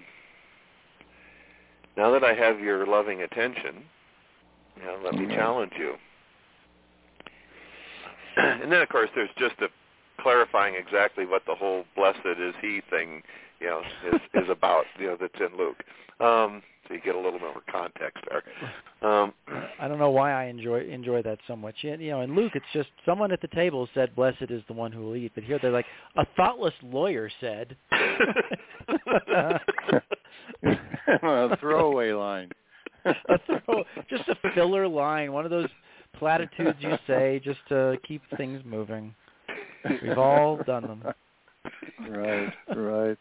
Now that I have your loving attention, you know, let me challenge you. And then, of course, there's just a clarifying exactly what the whole "blessed is he" thing, is about. That's in Luke. So you get a little more context there. I don't know why I enjoy that so much. In Luke, it's just someone at the table said, "Blessed is the one who will eat." But here they're like, a thoughtless lawyer said. A throwaway line. Just a filler line, one of those platitudes you say just to keep things moving. We've all done them. Right.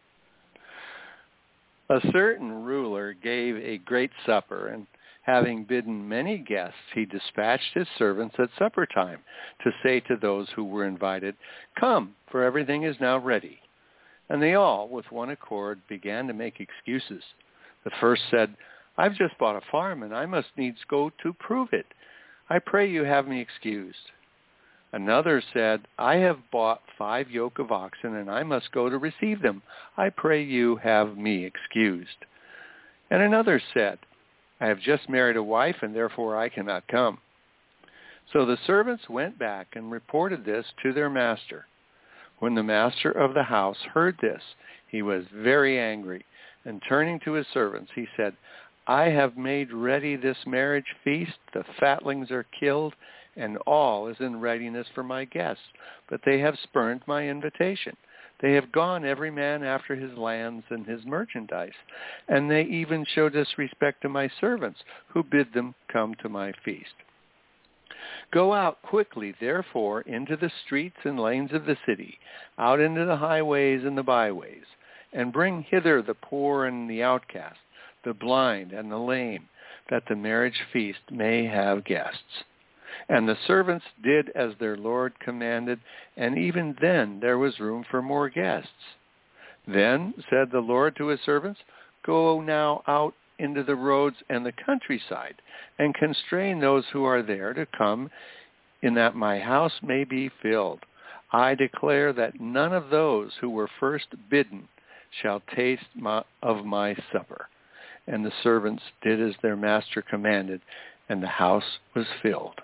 A certain ruler gave a great supper, and having bidden many guests, he dispatched his servants at supper time to say to those who were invited, "Come, for everything is now ready." And they all, with one accord, began to make excuses. The first said, "I've just bought a farm, and I must needs go to prove it. I pray you have me excused." Another said, "I have bought 5 yoke of oxen, and I must go to receive them. I pray you have me excused." And another said, "I have just married a wife, and therefore I cannot come." So the servants went back and reported this to their master. When the master of the house heard this, he was very angry, and turning to his servants, he said, "I have made ready this marriage feast. The fatlings are killed, and all is in readiness for my guests. But they have spurned my invitation. They have gone every man after his lands and his merchandise, and they even show disrespect to my servants, who bid them come to my feast. Go out quickly, therefore, into the streets and lanes of the city, out into the highways and the byways, and bring hither the poor and the outcast, the blind and the lame, that the marriage feast may have guests." And the servants did as their Lord commanded, and even then there was room for more guests. Then said the Lord to his servants, "Go now out into the roads and the countryside, and constrain those who are there to come, in that my house may be filled. I declare that none of those who were first bidden shall taste of my supper." And the servants did as their master commanded, and the house was filled.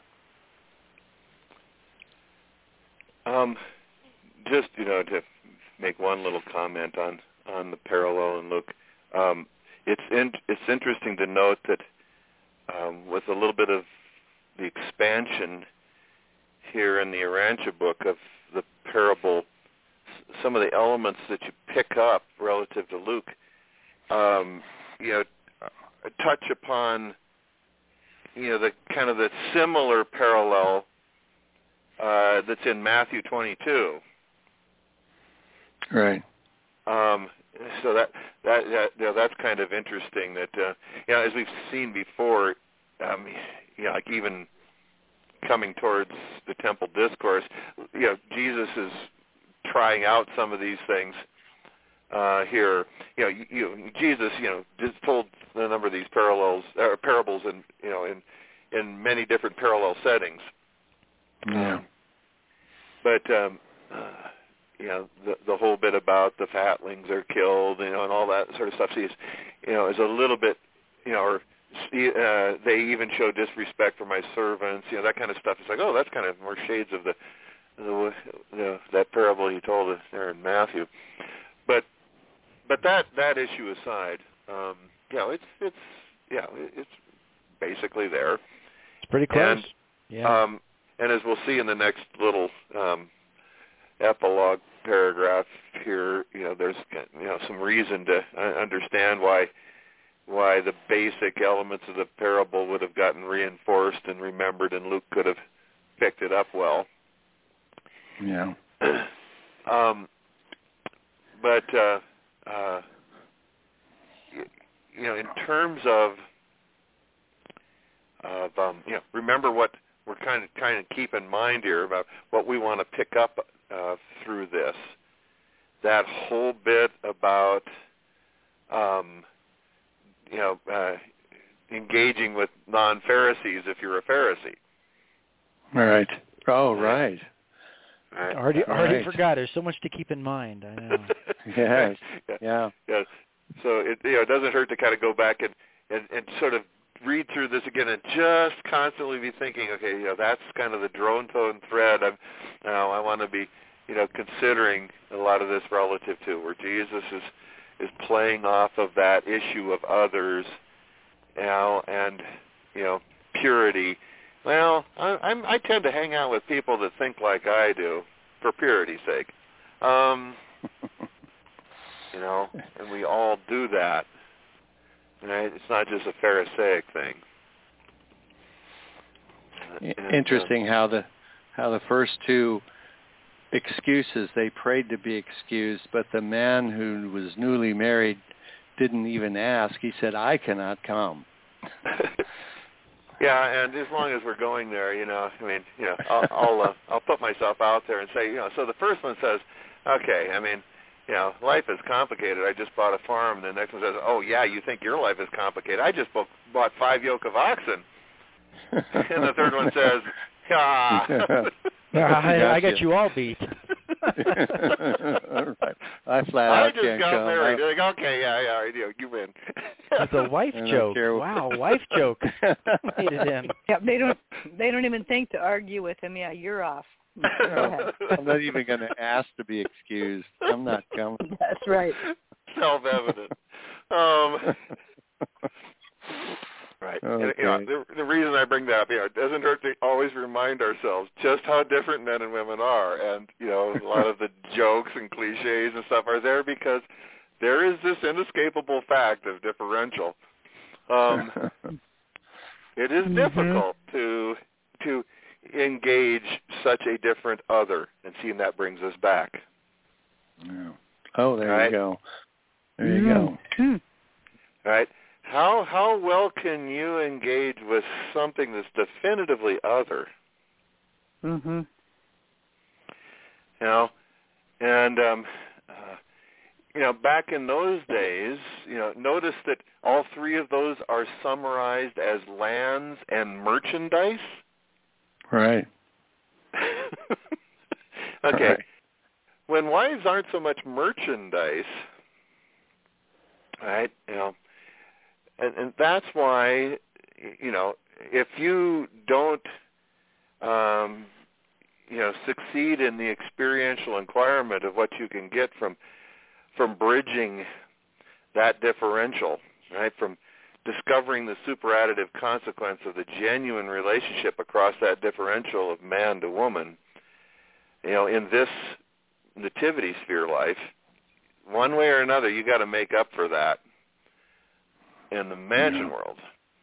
Just to make one little comment on the parallel in Luke, it's interesting to note that with a little bit of the expansion here in the Urantia book of the parable, some of the elements that you pick up relative to Luke, touch upon the kind of the similar parallel that's in Matthew 22. Right. So that's kind of interesting. That as we've seen before, like even coming towards the temple discourse, Jesus is trying out some of these things here. Jesus, just told a number of these parables, in many different parallel settings. Yeah. But the whole bit about the fatlings are killed, and all that sort of stuff, is a little bit, or they even show disrespect for my servants, that kind of stuff. It's like, oh, that's kind of more shades of that parable he told us there in Matthew. But that issue aside, it's basically there. It's pretty close. And, yeah. And as we'll see in the next little epilogue paragraph here, there's some reason to understand why the basic elements of the parable would have gotten reinforced and remembered, and Luke could have picked it up well. Yeah. But in terms of remember what we're kind of keep in mind here about what we want to pick up through this. That whole bit about engaging with non-Pharisees if you're a Pharisee. Right. Oh, right. Right. Already forgot. There's so much to keep in mind. I know. Yes. Yeah. So it doesn't hurt to kind of go back and sort of read through this again and just constantly be thinking, okay, that's kind of the drone tone thread. I want to be, considering a lot of this relative to where Jesus is playing off of that issue of others, and purity. Well, I tend to hang out with people that think like I do for purity's sake. And we all do that. Right? It's not just a Pharisaic thing. Interesting how the first two excuses, they prayed to be excused, but the man who was newly married didn't even ask. He said, "I cannot come." Yeah, and as long as we're going there, I'll put myself out there and say, so the first one says, okay, life is complicated. I just bought a farm. The next one says, oh, yeah, you think your life is complicated. I just bought 5 yoke of oxen. And the third one says, I got you all beat. Right. I flat out just can't got come. married. Like, okay, yeah, you win. It's a wife joke. Wow, wife joke. Made it in. Yeah, they don't even think to argue with him. Yeah, you're off. Go ahead. I'm not even going to ask to be excused. I'm not coming. That's right. Self-evident. Right. Okay. And, the reason I bring that up, it doesn't hurt to always remind ourselves just how different men and women are. And, a lot of the jokes and cliches and stuff are there because there is this inescapable fact of differential. It is difficult to engage such a different other, and seeing that brings us back. Yeah. Oh, there you go. There you go. All right. How well can you engage with something that's definitively other? Mm-hmm. Back in those days, notice that all 3 of those are summarized as lands and merchandise. Right. Okay. Right. When wives aren't so much merchandise, right? And that's why, if you don't, succeed in the experiential inquirement of what you can get from bridging that differential, right, from discovering the superadditive consequence of the genuine relationship across that differential of man to woman, in this nativity sphere life, one way or another, you got to make up for that in the mansion world.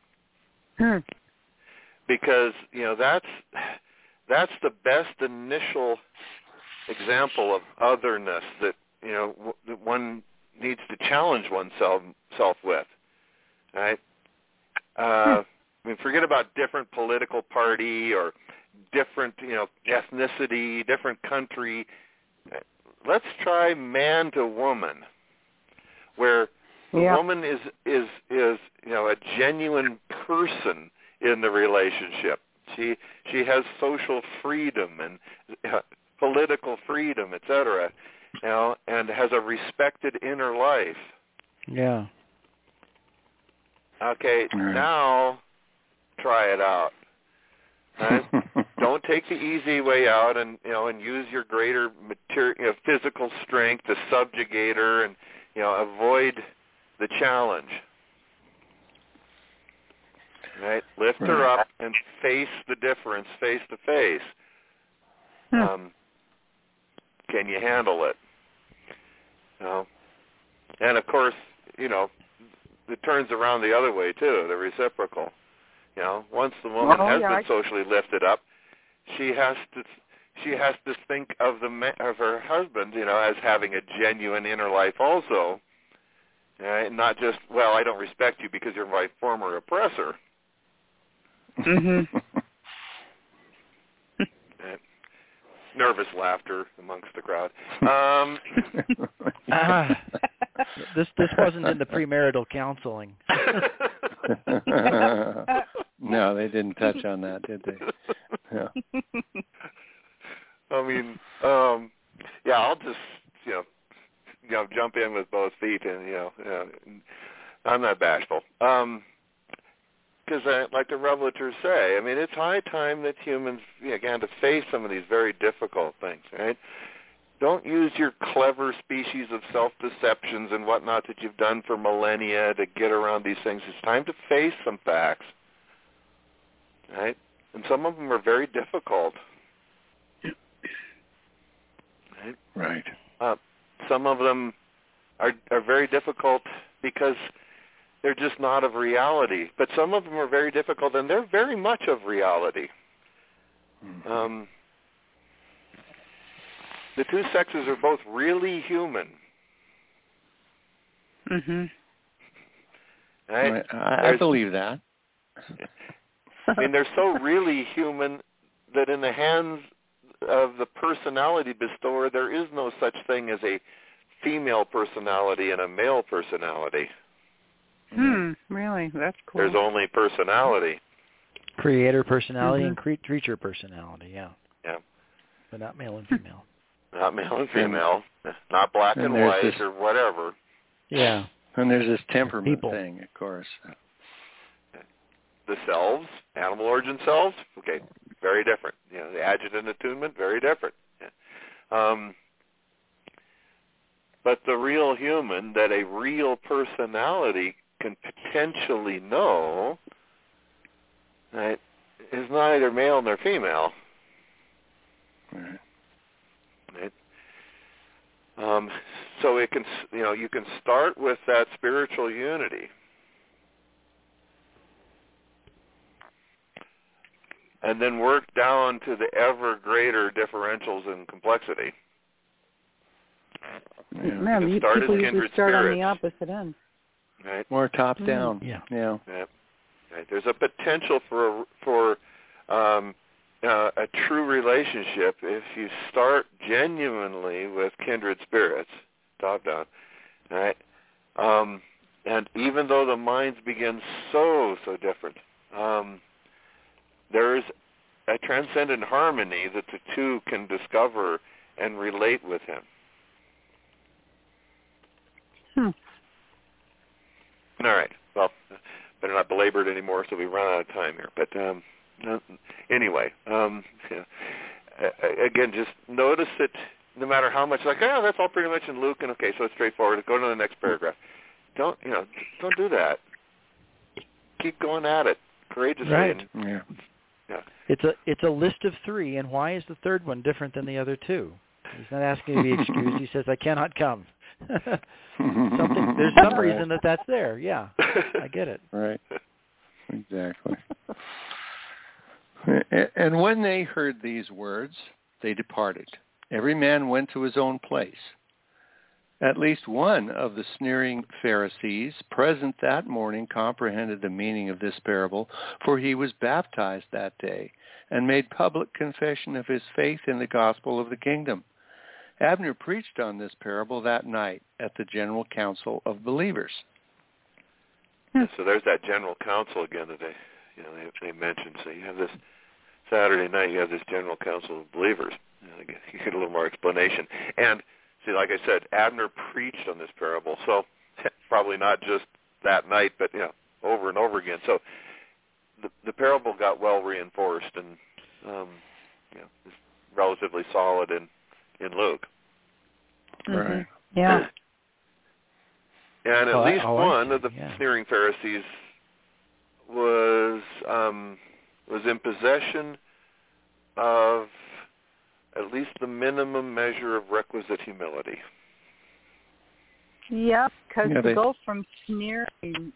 Because, that's the best initial example of otherness that, that one needs to challenge oneself with, right? Forget about different political party or different, ethnicity, different country. Let's try man to woman, where the woman is a genuine person in the relationship. She has social freedom and political freedom, etc. And has a respected inner life. Yeah. Okay, now try it out. Right? Don't take the easy way out and use your greater physical strength to subjugate her and avoid the challenge. Right? Lift her up and face the difference face to face. Can you handle it? And of course, it turns around the other way too, the reciprocal. Once the woman has been socially lifted up, she has to think of her husband, as having a genuine inner life also, right? Not just, well, I don't respect you because you're my former oppressor. Mm-hmm. Nervous laughter amongst the crowd. This wasn't in the premarital counseling. No, they didn't touch on that, did they? Yeah. I'll just jump in with both feet, and I'm not bashful. because like the revelators say, I mean, it's high time that humans began to face some of these very difficult things, right? Don't use your clever species of self-deceptions and whatnot that you've done for millennia to get around these things. It's time to face some facts, right? And some of them are very difficult. Right. Some of them are very difficult because they're just not of reality. But some of them are very difficult, and they're very much of reality. Mm-hmm. The two sexes are both really human. Mm-hmm. Right? I believe that. I mean, they're so really human that in the hands of the personality bestower, there is no such thing as a female personality and a male personality. Really? That's cool. There's only personality. Creator personality and creature personality, yeah. Yeah. But not male and female. Not male and female. Not black and white or whatever. Yeah. And there's this temperament thing, of course. The selves, animal origin selves, okay, very different. You know, the adjutant attunement, very different. Yeah. But the real human that a real personality can potentially know, right, is neither male nor female. Right. Right? So it can, you can start with that spiritual unity. And then work down to the ever greater differentials in complexity. Man, people usually start on the opposite end. Right. More top down. Yeah. Right. There's a potential for a true relationship if you start genuinely with kindred spirits, top down. Right. And even though the minds begin so different, there is a transcendent harmony that the two can discover and relate with him. All right. Well, better not belabor it anymore so we run out of time here. But anyway, again, just notice it no matter how much, like, oh, that's all pretty much in Luke, and okay, so it's straightforward. Go to the next paragraph. Don't do that. Keep going at it courageously. Right. And, yeah. It's a list of 3, and why is the third one different than the other 2? He's not asking to be excused. He says, I cannot come. There's some reason that's there. Yeah, I get it. Right. Exactly. And when they heard these words, they departed. Every man went to his own place. At least one of the sneering Pharisees present that morning comprehended the meaning of this parable, for he was baptized that day and made public confession of his faith in the gospel of the kingdom. Abner preached on this parable that night at the general council of believers. So there's that general council again that they mentioned. So you have this Saturday night, you have this general council of believers. You get a little more explanation. And see, like I said, Abner preached on this parable. So probably not just that night, but over and over again. So the parable got well reinforced and is relatively solid in Luke. Right. Yeah. And at least one of the sneering Pharisees was in possession of at least the minimum measure of requisite humility. Yep, because to go from sneering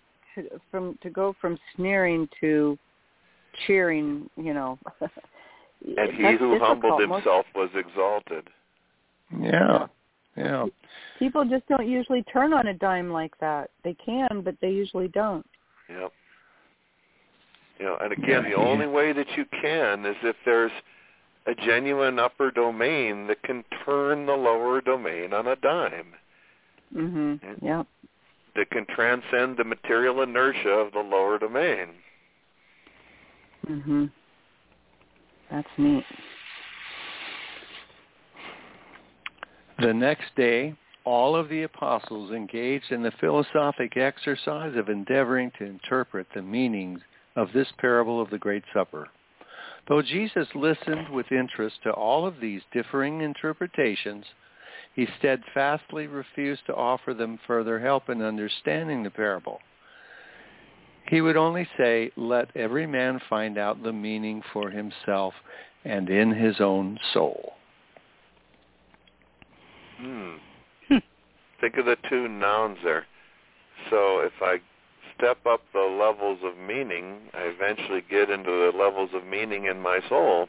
to cheering, and he who humbled himself was exalted. Yeah. People just don't usually turn on a dime like that. They can, but they usually don't. Yep. And again, the only way that you can is if there's a genuine upper domain that can turn the lower domain on a dime. Mm-hmm. Yeah. That can transcend the material inertia of the lower domain. Mm-hmm. That's neat. The next day, all of the apostles engaged in the philosophic exercise of endeavoring to interpret the meanings of this parable of the Great Supper. Though Jesus listened with interest to all of these differing interpretations, he steadfastly refused to offer them further help in understanding the parable. He would only say, "Let every man find out the meaning for himself and in his own soul." Think of the two nouns there. So if I step up the levels of meaning, I eventually get into the levels of meaning in my soul.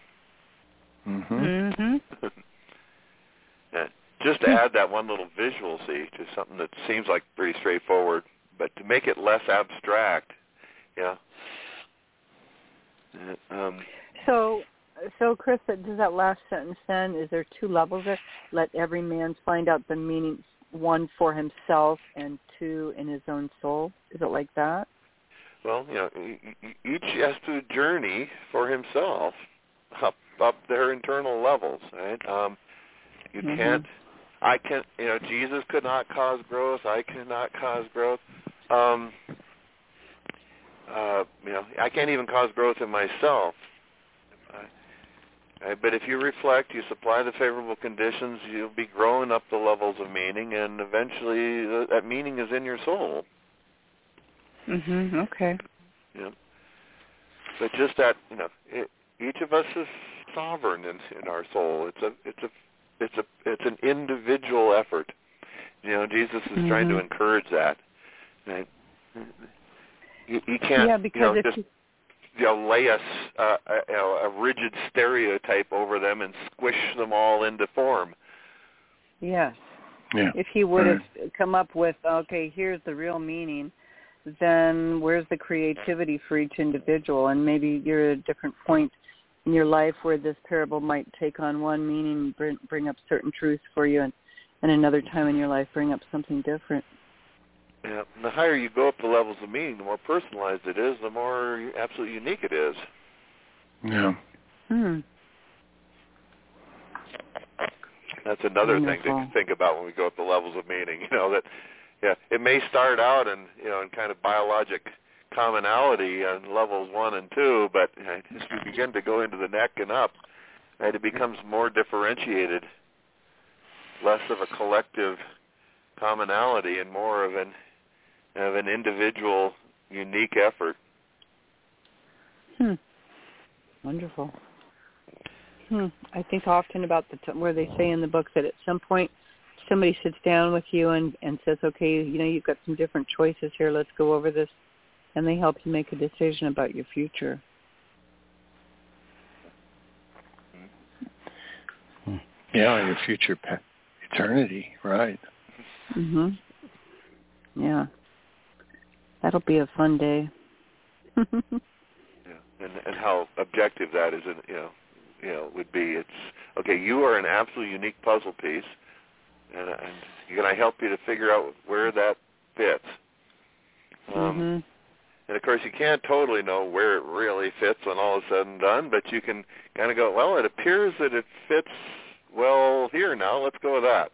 Just to add that one little visual, see, to something that seems like pretty straightforward, but to make it less abstract, yeah. So Chris, does that last sentence then, is there two levels there? Let every man find out the meaning, one for himself and two in his own soul? Is it like that? Well, each has to journey for himself up their internal levels, right? You can't, Jesus could not cause growth. I cannot cause growth. I can't even cause growth in myself. But if you reflect, you supply the favorable conditions, you'll be growing up the levels of meaning, and eventually that meaning is in your soul. Okay. Yeah. But just that, each of us is sovereign in our soul. It's an individual effort. Jesus is trying to encourage that. Right? You can't, just lay a rigid stereotype over them and squish them all into form. Yes. Yeah. If he would have come up with, okay, here's the real meaning, then where's the creativity for each individual? And maybe you're at a different point in your life where this parable might take on one meaning, bring up certain truths for you, and another time in your life bring up something different. Yeah, and the higher you go up the levels of meaning, the more personalized it is, the more absolutely unique it is. Yeah. That's another thing to think about when we go up the levels of meaning. It may start out in kind of biologic commonality on levels 1 and 2, but as we begin to go into the neck and up, it becomes more differentiated, less of a collective commonality and more of an individual, unique effort. Wonderful. I think often about where they say in the book that at some point somebody sits down with you and says, okay, you've got some different choices here, let's go over this, and they help you make a decision about your future. Yeah, your future eternity, right. Yeah. That'll be a fun day. And how objective that is, would be. It's okay. You are an absolutely unique puzzle piece, and can I help you to figure out where that fits? And of course, you can't totally know where it really fits when all is said and done, but you can kind of go, well, it appears that it fits well here. Now let's go with that.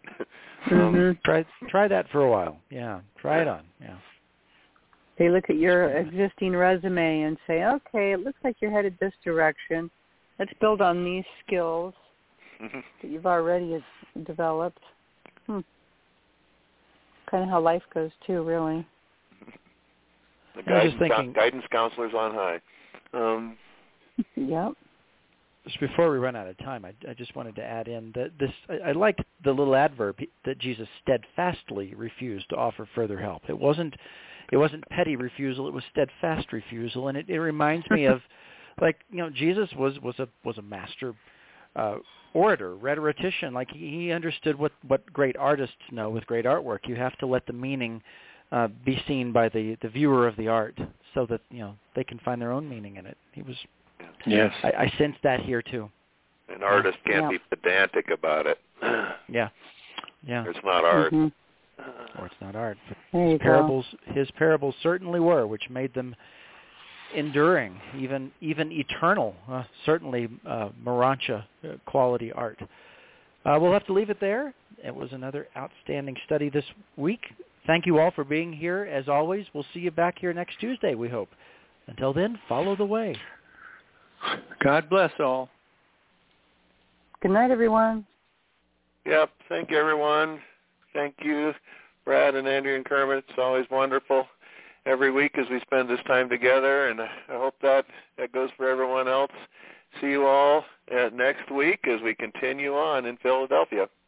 Try that for a while. Yeah, try it on. Yeah. They look at your existing resume and say, okay, it looks like you're headed this direction. Let's build on these skills that you've already developed. Kind of how life goes too, really. The guidance counselors on high. Yep. Just before we run out of time, I just wanted to add in that I like the little adverb that Jesus steadfastly refused to offer further help. It wasn't petty refusal; it was steadfast refusal, and it reminds me of, Jesus was a master orator, rhetorician. Like he understood what great artists know with great artwork. You have to let the meaning be seen by the viewer of the art, so that they can find their own meaning in it. He was. Yes. I sense that here too. An artist can't be pedantic about it. Yeah. It's not art. Or it's not art. But his parables certainly were, which made them enduring, even eternal. Certainly Morancha quality art. We'll have to leave it there. It was another outstanding study this week. Thank you all for being here. As always, we'll see you back here next Tuesday, we hope. Until then, follow the way. God bless all. Good night, everyone. Yep. Thank you, everyone. Thank you, Brad and Andrew and Kermit. It's always wonderful every week as we spend this time together, and I hope that goes for everyone else. See you all next week as we continue on in Philadelphia.